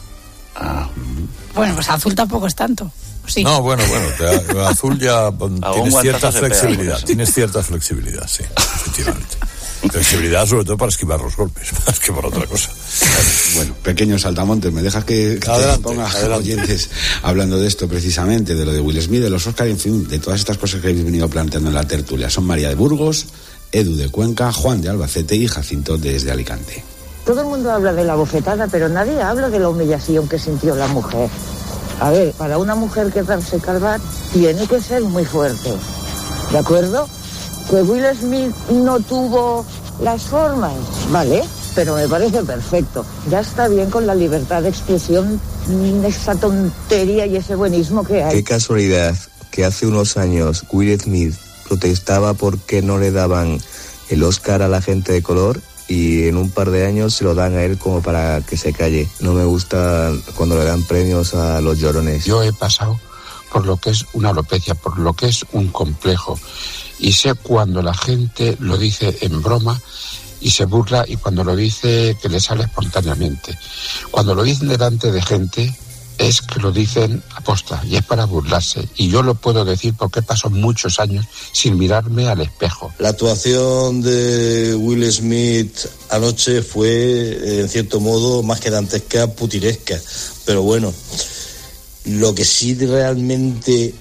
Bueno, pues azul tampoco es tanto. Sí. No, bueno, azul ya tienes cierta flexibilidad. Tienes cierta flexibilidad, sí, efectivamente. Flexibilidad sobre todo para esquivar los golpes, más que por otra cosa. Bueno, pequeños saltamontes, ¿me dejas que te ponga oyentes hablando de esto precisamente, de lo de Will Smith, de los Oscar, en fin, de todas estas cosas que habéis venido planteando en la tertulia? Son María de Burgos, Edu de Cuenca, Juan de Albacete y Jacinto desde Alicante. Todo el mundo habla de la bofetada, pero nadie habla de la humillación que sintió la mujer. A ver, para una mujer quedarse calva tiene que ser muy fuerte, ¿de acuerdo? Que Will Smith no tuvo las formas, ¿vale? Pero me parece perfecto. Ya está bien con la libertad de expresión, esa tontería y ese buenismo que hay. Qué casualidad que hace unos años Will Smith protestaba porque no le daban el Oscar a la gente de color y en un par de años se lo dan a él como para que se calle. No me gusta cuando le dan premios a los llorones. Yo he pasado por lo que es una alopecia, por lo que es un complejo. Y sé cuando la gente lo dice en broma y se burla y cuando lo dice que le sale espontáneamente. Cuando lo dicen delante de gente es que lo dicen aposta y es para burlarse. Y yo lo puedo decir porque paso muchos años sin mirarme al espejo. La actuación de Will Smith anoche fue, en cierto modo, más que dantesca, putiresca. Pero bueno, lo que sí realmente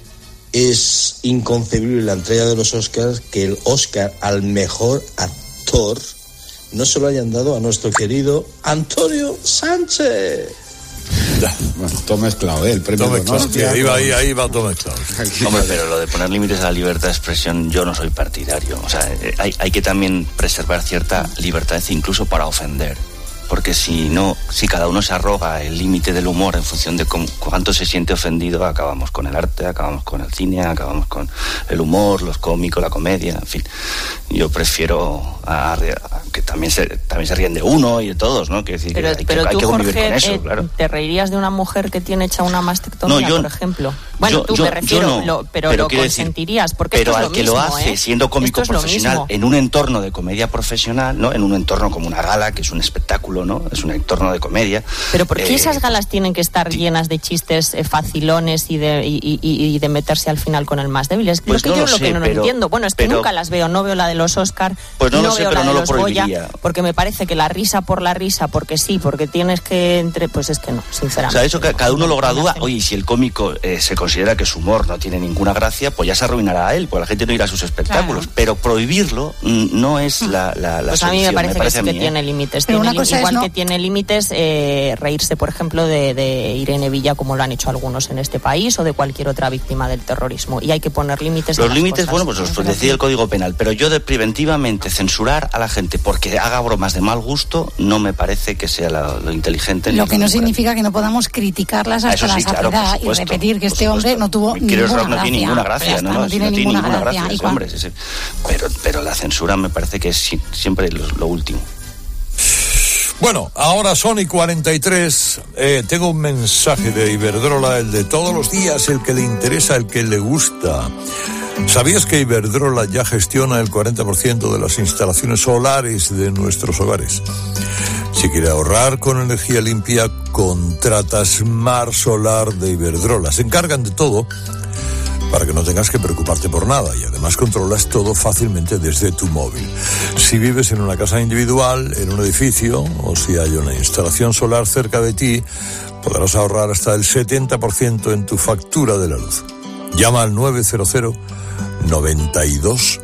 es inconcebible la entrega de los Oscars, que el Oscar al mejor actor no se lo hayan dado a nuestro querido Antonio Sánchez. Bueno, todo mezclado, el premio ahí va todo mezclado. Hombre, pero lo de poner límites a la libertad de expresión, yo no soy partidario. O sea, hay que también preservar cierta libertad, incluso para ofender. Porque si cada uno se arroga el límite del humor en función de cuánto se siente ofendido, acabamos con el arte, acabamos con el cine, acabamos con el humor, los cómicos, la comedia, en fin. Yo prefiero que también se ríen de uno y de todos, ¿no? Quiero decir, pero hay tú, que convivir Jorge, con eso, claro. ¿te reirías de una mujer que tiene hecha una mastectomía, por ejemplo? Bueno, me refiero, pero lo consentirías, porque pero esto es al que lo hace siendo cómico profesional en un entorno de comedia profesional, ¿no? En un entorno como una gala, que es un espectáculo, ¿no? Es un entorno de comedia. Pero ¿por qué esas galas tienen que estar llenas de chistes facilones y de meterse al final con el más débil? Es pues lo que no entiendo. Bueno, es que nunca las veo. No veo la de los Oscar, pues no veo la de los Goya, porque me parece que la risa por la risa, porque sí, porque tienes que pues es que no, sinceramente. O sea, eso que cada uno lo gradúa. Oye, si el cómico se considera que su humor no tiene ninguna gracia, pues ya se arruinará a él, pues la gente no irá a sus espectáculos. Claro. Pero prohibirlo no es la pues solución. A mí me parece que sí que tiene límites. Igual que tiene límites reírse, por ejemplo, de Irene Villa, como lo han hecho algunos en este país, o de cualquier otra víctima del terrorismo. Y hay que poner límites. Los límites, bueno, pues los decide el Código Penal, pero yo de preventivamente censurar a la gente porque haga bromas de mal gusto no me parece que sea lo inteligente. Lo que no significa que no podamos criticarlas hasta la saciedad y repetir que este hombre no tuvo ninguna gracia. No tiene ninguna gracia ese hombre. Pero la censura me parece que es siempre lo último. Bueno, ahora son y 43. Tengo un mensaje de Iberdrola, el de todos los días, el que le interesa, el que le gusta. ¿Sabías que Iberdrola ya gestiona el 40% de las instalaciones solares de nuestros hogares? Si quiere ahorrar con energía limpia, contrata Smart Solar de Iberdrola. Se encargan de todo para que no tengas que preocuparte por nada, y además controlas todo fácilmente desde tu móvil. Si vives en una casa individual, en un edificio, o si hay una instalación solar cerca de ti, podrás ahorrar hasta el 70% en tu factura de la luz. Llama al 900 92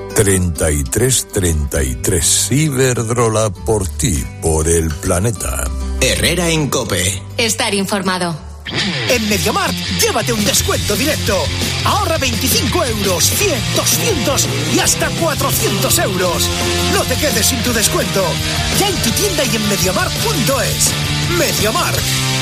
33 33. Iberdrola, por ti, por el planeta. Herrera en COPE. Estar informado. En MediaMarkt, llévate un descuento directo. Ahorra 25 euros, 100, 200 y hasta 400 euros. No te quedes sin tu descuento. Ya en tu tienda y en MediaMarkt.es. MediaMarkt.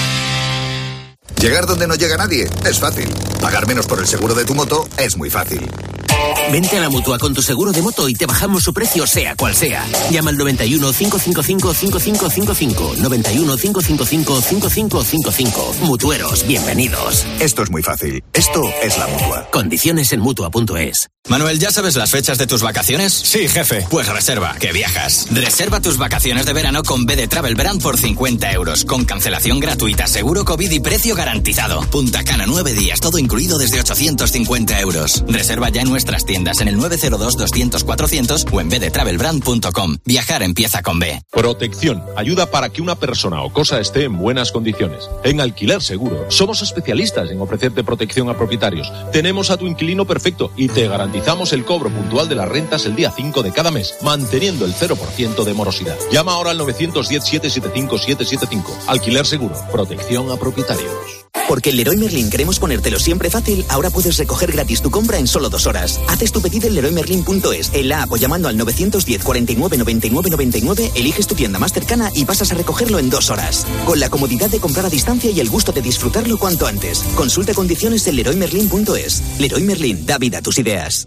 Llegar donde no llega nadie es fácil. Pagar menos por el seguro de tu moto es muy fácil. Vente a la Mutua con tu seguro de moto y te bajamos su precio sea cual sea. Llama al 91 555 5555. 91 555 5555. Mutueros, bienvenidos. Esto es muy fácil. Esto es la Mutua. Condiciones en Mutua.es. Manuel, ¿ya sabes las fechas de tus vacaciones? Sí, jefe. Pues reserva, que viajas. Reserva tus vacaciones de verano con BD Travel Brand por 50 euros. Con cancelación gratuita, seguro COVID y precio garantizado. Punta Cana, 9 días, todo incluido desde 850 euros. Reserva ya en nuestras tiendas en el 902-200-400 o en bdtravelbrand.com. Viajar empieza con B. Protección. Ayuda para que una persona o cosa esté en buenas condiciones. En Alquiler Seguro somos especialistas en ofrecerte protección a propietarios. Tenemos a tu inquilino perfecto y te garantizamos el cobro puntual de las rentas el día 5 de cada mes, manteniendo el 0% de morosidad. Llama ahora al 910-775-775. Alquiler Seguro. Protección a propietarios. Porque en Leroy Merlin queremos ponértelo siempre fácil, ahora puedes recoger gratis tu compra en solo 2 horas. Haces tu pedido en leroymerlin.es, en la app o llamando al 910 49 99 99, eliges tu tienda más cercana y pasas a recogerlo en 2 horas. Con la comodidad de comprar a distancia y el gusto de disfrutarlo cuanto antes. Consulta condiciones en leroymerlin.es. Leroy Merlin, da vida a tus ideas.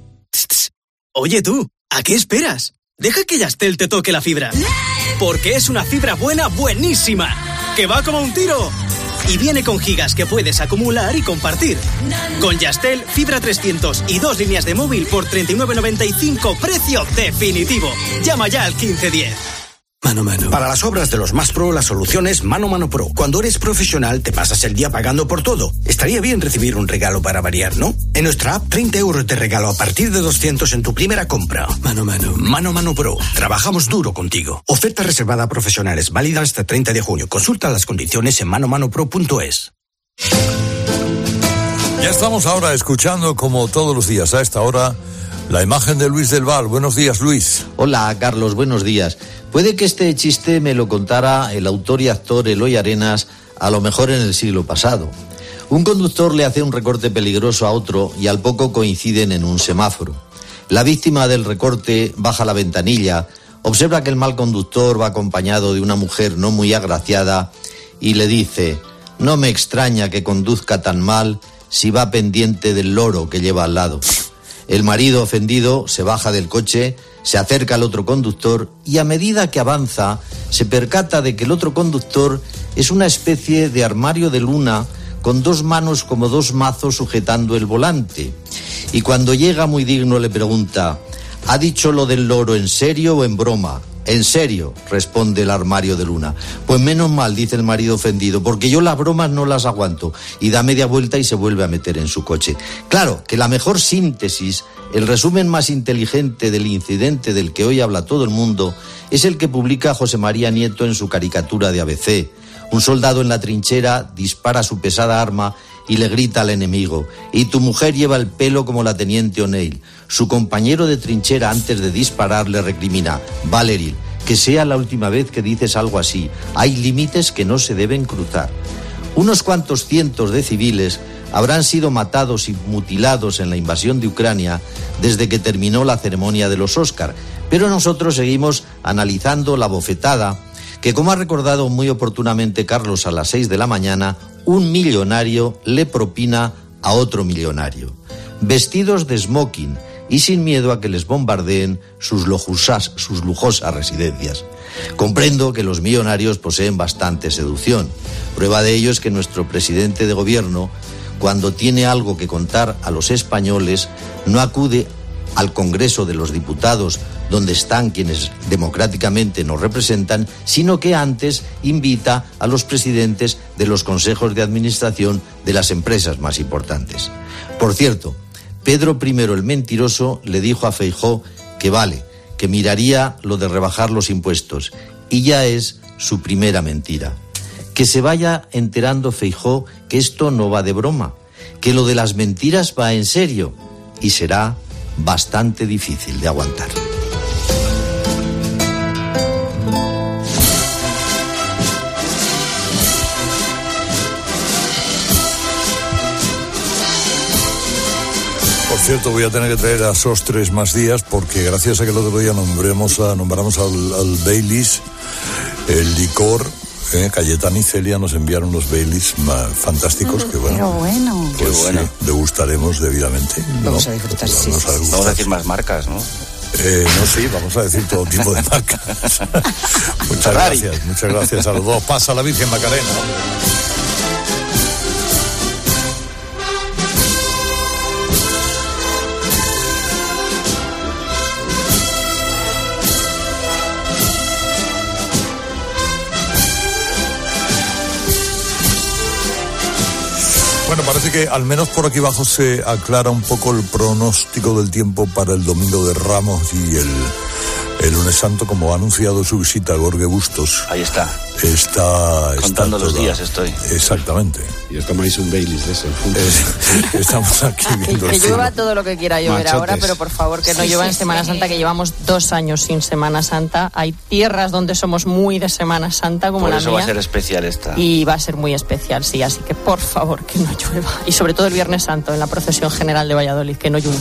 Oye tú, ¿a qué esperas? Deja que Yastel te toque la fibra. Porque es una fibra buena, buenísima, que va como un tiro. Y viene con gigas que puedes acumular y compartir. Con Yastel, fibra 300 y 2 líneas de móvil por 39,95, precio definitivo. Llama ya al 1510. Mano Mano. Para las obras de los más pro, la solución es Mano Mano Pro. Cuando eres profesional, te pasas el día pagando por todo. Estaría bien recibir un regalo para variar, ¿no? En nuestra app, 30 euros de regalo a partir de 200 en tu primera compra. Mano Mano. Mano Mano Pro. Trabajamos duro contigo. Oferta reservada a profesionales, válida hasta 30 de junio. Consulta las condiciones en manomanopro.es. Ya estamos ahora escuchando, como todos los días a esta hora, la imagen de Luis del Val. Buenos días, Luis. Hola, Carlos, buenos días. Puede que este chiste me lo contara el autor y actor Eloy Arenas a lo mejor en el siglo pasado. Un conductor le hace un recorte peligroso a otro y al poco coinciden en un semáforo. La víctima del recorte baja la ventanilla, observa que el mal conductor va acompañado de una mujer no muy agraciada y le dice: no me extraña que conduzca tan mal si va pendiente del loro que lleva al lado. El marido, ofendido, se baja del coche, se acerca al otro conductor y a medida que avanza se percata de que el otro conductor es una especie de armario de luna con 2 manos como 2 mazos sujetando el volante. Y cuando llega muy digno le pregunta: ¿ha dicho lo del loro en serio o en broma? En serio, responde el armario de luna. Pues menos mal, dice el marido ofendido, porque yo las bromas no las aguanto. Y da media vuelta y se vuelve a meter en su coche. Claro, que la mejor síntesis, el resumen más inteligente del incidente del que hoy habla todo el mundo, es el que publica José María Nieto en su caricatura de ABC. Un soldado en la trinchera dispara su pesada arma y le grita al enemigo: y tu mujer lleva el pelo como la teniente O'Neill. Su compañero de trinchera, antes de disparar, le recrimina: Valerie, que sea la última vez que dices algo así. Hay límites que no se deben cruzar. Unos cuantos cientos de civiles habrán sido matados y mutilados en la invasión de Ucrania desde que terminó la ceremonia de los Óscar, pero nosotros seguimos analizando la bofetada que, como ha recordado muy oportunamente Carlos a las 6 de la mañana, un millonario le propina a otro millonario, vestidos de smoking y sin miedo a que les bombardeen sus lujosas residencias. Comprendo que los millonarios poseen bastante seducción. Prueba de ello es que nuestro presidente de gobierno, cuando tiene algo que contar a los españoles, no acude al Congreso de los Diputados, donde están quienes democráticamente nos representan, sino que antes invita a los presidentes de los consejos de administración de las empresas más importantes. Por cierto, Pedro I el Mentiroso le dijo a Feijóo que vale, que miraría lo de rebajar los impuestos, y ya es su primera mentira. Que se vaya enterando Feijóo que esto no va de broma, que lo de las mentiras va en serio, y será bastante difícil de aguantar. Por cierto, voy a tener que traer a Sostres más días porque gracias a que el otro día nombramos al Baileys, el licor, Cayetana y Celia nos enviaron unos Baileys fantásticos que Pero bueno. Pues qué bueno. Sí, degustaremos debidamente. Vamos a disfrutar, sí. Vamos a decir más marcas, ¿no? No, sí, vamos a decir todo tipo de marcas. Muchas gracias a los dos. Pasa la Virgen Macarena. Bueno, parece que al menos por aquí abajo se aclara un poco el pronóstico del tiempo para el Domingo de Ramos y el Lunes Santo, como ha anunciado su visita a Jorge Bustos. Ahí está. Contando los días estoy. Exactamente. Y os tomáis un Baileys de ese. Estamos aquí viendo que el cielo. llueva todo lo que quiera llover ahora, pero por favor que no llueva en Semana Santa, que llevamos 2 años sin Semana Santa. Hay tierras donde somos muy de Semana Santa, como la mía. Por eso va a ser especial esta. Y va a ser muy especial, sí, así que por favor que no llueva. Y sobre todo el Viernes Santo, en la procesión general de Valladolid, que no llueva.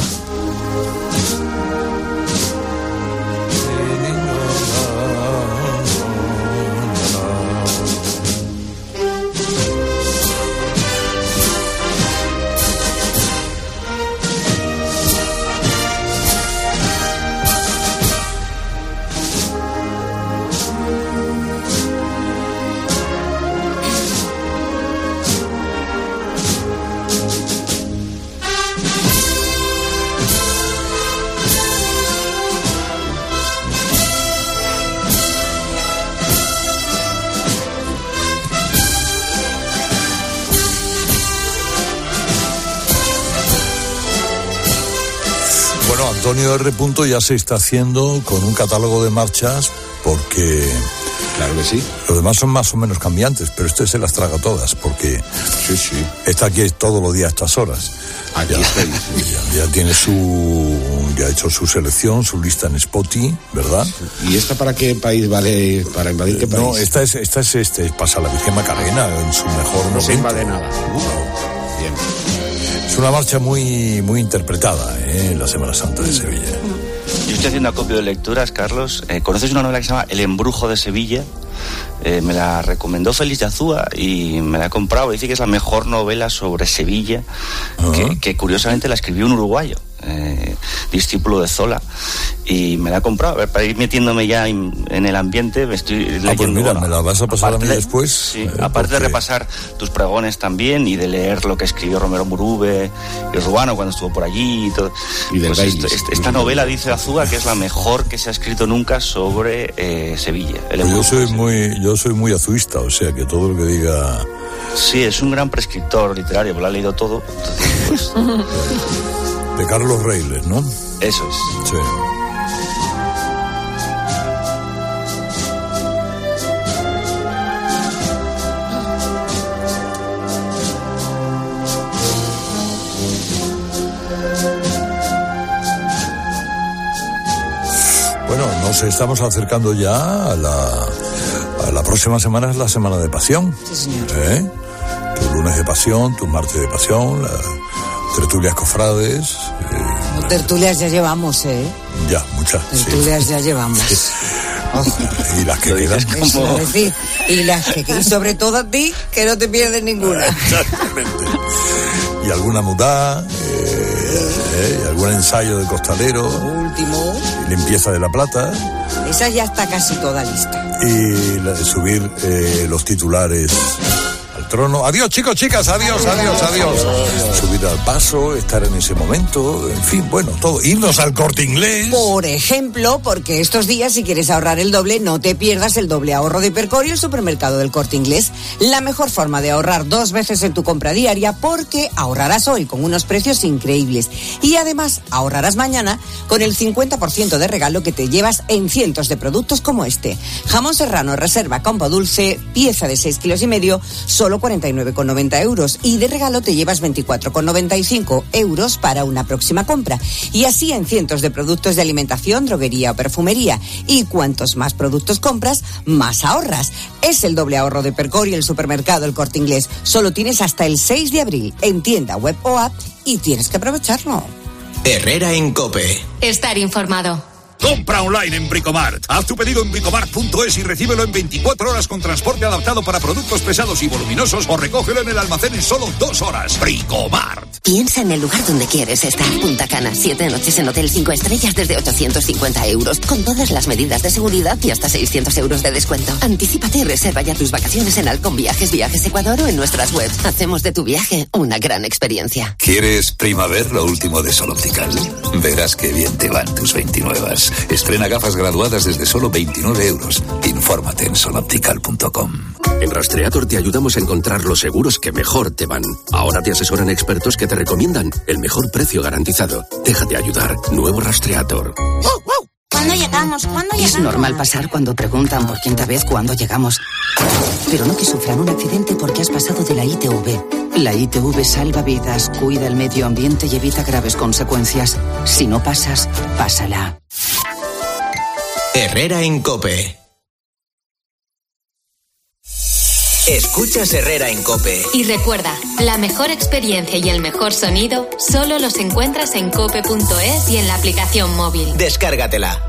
Antonio R. ya se está haciendo con un catálogo de marchas porque... Claro que sí. Los demás son más o menos cambiantes, pero este se las traga todas porque está aquí todos los días a estas horas. Aquí estoy. Ya tiene ya ha hecho su selección, su lista en Spotify, ¿verdad? ¿Y esta para qué país vale? ¿Para invadir qué país? No, esta es pasa la Virgen Macarena en su mejor momento. No se invade nada. Bien. Es una marcha muy, muy interpretada en la Semana Santa de Sevilla. Yo estoy haciendo acopio de lecturas, Carlos. ¿Conoces una novela que se llama El embrujo de Sevilla? Me la recomendó Félix de Azúa y me la he comprado. Dice que es la mejor novela sobre Sevilla, que curiosamente la escribió un uruguayo, discípulo de Zola, y me la he comprado. A ver, para ir metiéndome ya en el ambiente, me estoy leyendo. Pues mira, me la vas a pasar a mí después. Sí, aparte de repasar tus pregones también y de leer lo que escribió Romero Murube y Ruano cuando estuvo por allí y todo. Y del pues esta novela, dice Azúa, que es la mejor que se ha escrito nunca sobre Sevilla. Yo soy muy azuista, o sea que todo lo que diga... Sí, es un gran prescriptor literario, pues lo ha leído todo. Entonces, pues... De Carlos Reiles, ¿no? Eso es. Sí. Bueno, nos estamos acercando ya a la próxima semana, es la Semana de Pasión. Sí, señor. Tu lunes de Pasión, tu martes de Pasión, las tertulias cofrades. Tertulias ya llevamos, Ya, muchas. Tertulias ya llevamos. Sí. Ojo. Y las que quedan. Eso, es decir, y sobre todo a ti, que no te pierdes ninguna. Exactamente. Y alguna mudá, y algún ensayo de costalero. Último. Y limpieza de la plata. Esa ya está casi toda lista. Y subir los titulares al trono. Adiós, chicos, chicas, adiós. Subir al paso, estar en ese momento, en fin, bueno, todo. Irnos al Corte Inglés. Por ejemplo, porque estos días, si quieres ahorrar el doble, no te pierdas el doble ahorro de Hipercor y el supermercado del Corte Inglés. La mejor forma de ahorrar 2 veces en tu compra diaria, porque ahorrarás hoy con unos precios increíbles. Y además, ahorrarás mañana con el 50% de regalo que te llevas en cientos de productos como este. Jamón serrano reserva combo dulce, pieza de 6,5 kilos, solo 49,90 euros. Y de regalo te llevas 24,95 euros para una próxima compra. Y así en cientos de productos de alimentación, droguería o perfumería. Y cuantos más productos compras, más ahorras. Es el doble ahorro de Hipercor y el supermercado El Corte Inglés. Solo tienes hasta el 6 de abril en tienda, web o app y tienes que aprovecharlo. Herrera en COPE. Estar informado. Compra online en Bricomart. Haz tu pedido en bricomart.es y recíbelo en 24 horas con transporte adaptado para productos pesados y voluminosos o recógelo en el almacén en solo 2 horas. Bricomart. Piensa en el lugar donde quieres estar. Punta Cana, 7 noches en hotel 5 estrellas desde 850 euros, con todas las medidas de seguridad y hasta 600 euros de descuento. Anticípate y reserva ya tus vacaciones en Halcón Viajes, Viajes Ecuador o en nuestras webs. Hacemos de tu viaje una gran experiencia. ¿Quieres Primaver, lo último de Sol Optical? Verás qué bien te van tus 29. Estrena gafas graduadas desde solo 29 euros. Infórmate en soloptical.com. En Rastreator te ayudamos a encontrar los seguros que mejor te van. Ahora te asesoran expertos que te recomiendan el mejor precio garantizado. Déjate ayudar. Nuevo Rastreator. ¿Cuándo llegamos? Es normal pasar cuando preguntan por quinta vez cuándo llegamos. Pero no que sufran un accidente porque has pasado de la ITV. La ITV salva vidas, cuida el medio ambiente y evita graves consecuencias. Si no pasas, pásala. Herrera en COPE. Escuchas Herrera en COPE. Y recuerda, la mejor experiencia y el mejor sonido solo los encuentras en cope.es y en la aplicación móvil. Descárgatela.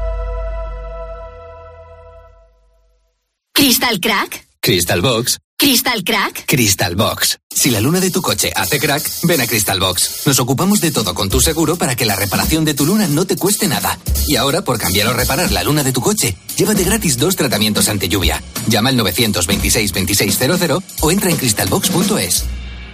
¿Crystal Crack? Crystal Box. ¿Crystal Crack? Crystal Box. Si la luna de tu coche hace crack, ven a Crystal Box. Nos ocupamos de todo con tu seguro para que la reparación de tu luna no te cueste nada. Y ahora, por cambiar o reparar la luna de tu coche, llévate gratis 2 tratamientos ante lluvia. Llama al 926 2600 o entra en crystalbox.es.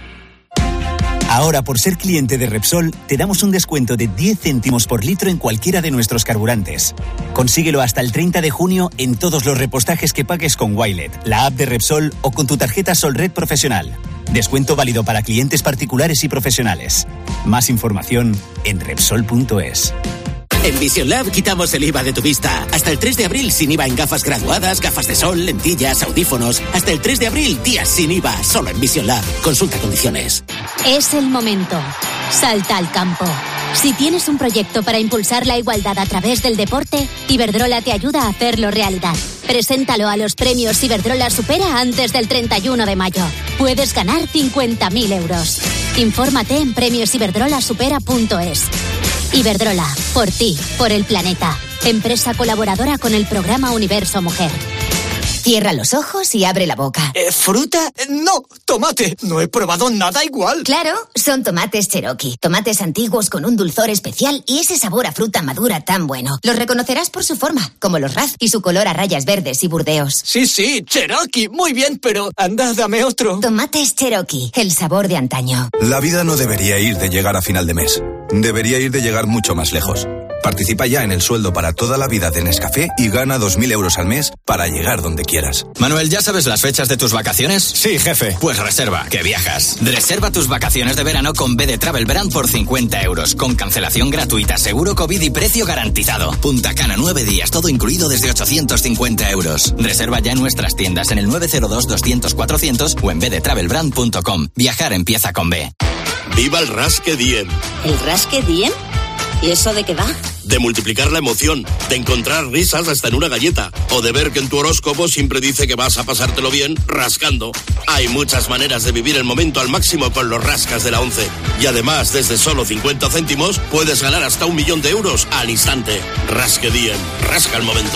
Ahora, por ser cliente de Repsol, te damos un descuento de 10 céntimos por litro en cualquiera de nuestros carburantes. Consíguelo hasta el 30 de junio en todos los repostajes que pagues con Wilet, la app de Repsol o con tu tarjeta Solred Profesional. Descuento válido para clientes particulares y profesionales. Más información en Repsol.es. En Vision Lab quitamos el IVA de tu vista. Hasta el 3 de abril sin IVA en gafas graduadas, gafas de sol, lentillas, audífonos. Hasta el 3 de abril, días sin IVA, solo en Vision Lab. Consulta condiciones. Es el momento. Salta al campo. Si tienes un proyecto para impulsar la igualdad a través del deporte, Iberdrola te ayuda a hacerlo realidad. Preséntalo a los premios Iberdrola Supera antes del 31 de mayo. Puedes ganar 50.000 euros. Infórmate en premiosiberdrolasupera.es. Iberdrola, por ti, por el planeta. Empresa colaboradora con el programa Universo Mujer. Cierra los ojos y abre la boca. ¿Fruta? No, tomate. No he probado nada igual. Claro, son tomates Cherokee. Tomates antiguos con un dulzor especial y ese sabor a fruta madura tan bueno. Los reconocerás por su forma, como los Raz y su color a rayas verdes y burdeos. Sí, Cherokee. Muy bien, pero anda, dame otro. Tomates Cherokee, el sabor de antaño. La vida no debería ir de llegar a final de mes. Debería ir de llegar mucho más lejos. Participa ya en el sueldo para toda la vida de Nescafé y gana 2.000 euros al mes para llegar donde quieras. Manuel, ¿ya sabes las fechas de tus vacaciones? Sí, jefe. Pues reserva, que viajas. Reserva tus vacaciones de verano con BD Travel Brand por 50 euros, con cancelación gratuita, seguro COVID y precio garantizado. Punta Cana, 9 días, todo incluido desde 850 euros. Reserva ya en nuestras tiendas en el 902-200-400 o en bdtravelbrand.com. Viajar empieza con B. ¡Viva el Rasque Diem! ¿El Rasque Diem? ¿Y eso de qué va? De multiplicar la emoción, de encontrar risas hasta en una galleta, o de ver que en tu horóscopo siempre dice que vas a pasártelo bien rascando. Hay muchas maneras de vivir el momento al máximo con los rascas de la 11. Y además, desde solo 50 céntimos, puedes ganar hasta 1.000.000 de euros al instante. Rasque Diem, rasca el momento.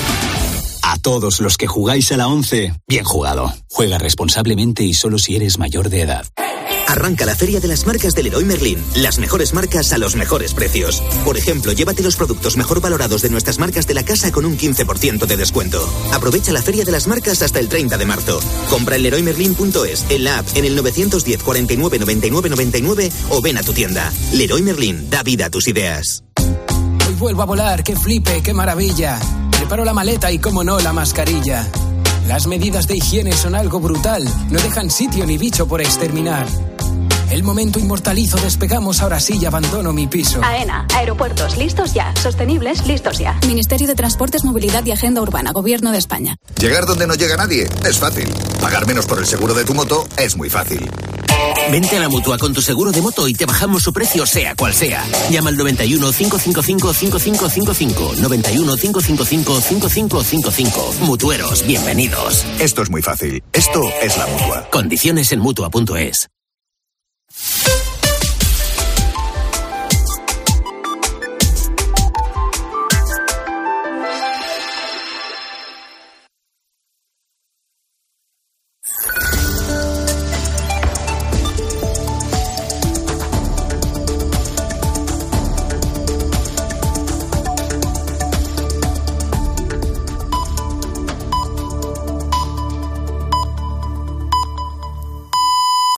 A todos los que jugáis a la 11, bien jugado. Juega responsablemente y solo si eres mayor de edad. Arranca la Feria de las Marcas del Leroy Merlin. Las mejores marcas a los mejores precios. Por ejemplo, llévate los productos mejor valorados de nuestras marcas de la casa con un 15% de descuento. Aprovecha la Feria de las Marcas hasta el 30 de marzo. Compra en leroymerlin.es, en la app, en el 910 49 99 99 o ven a tu tienda. Leroy Merlin, da vida a tus ideas. Hoy vuelvo a volar, qué flipe, qué maravilla. Preparo la maleta y, como no, la mascarilla. Las medidas de higiene son algo brutal. No dejan sitio ni bicho por exterminar. El momento inmortalizo, despegamos, ahora sí y abandono mi piso. AENA, aeropuertos listos ya, sostenibles listos ya. Ministerio de Transportes, Movilidad y Agenda Urbana, Gobierno de España. Llegar donde no llega nadie es fácil. Pagar menos por el seguro de tu moto es muy fácil. Vente a la Mutua con tu seguro de moto y te bajamos su precio sea cual sea. Llama al 91 555 5555. 91 555 5555. Mutueros, bienvenidos. Esto es muy fácil. Esto es la Mutua. Condiciones en Mutua.es.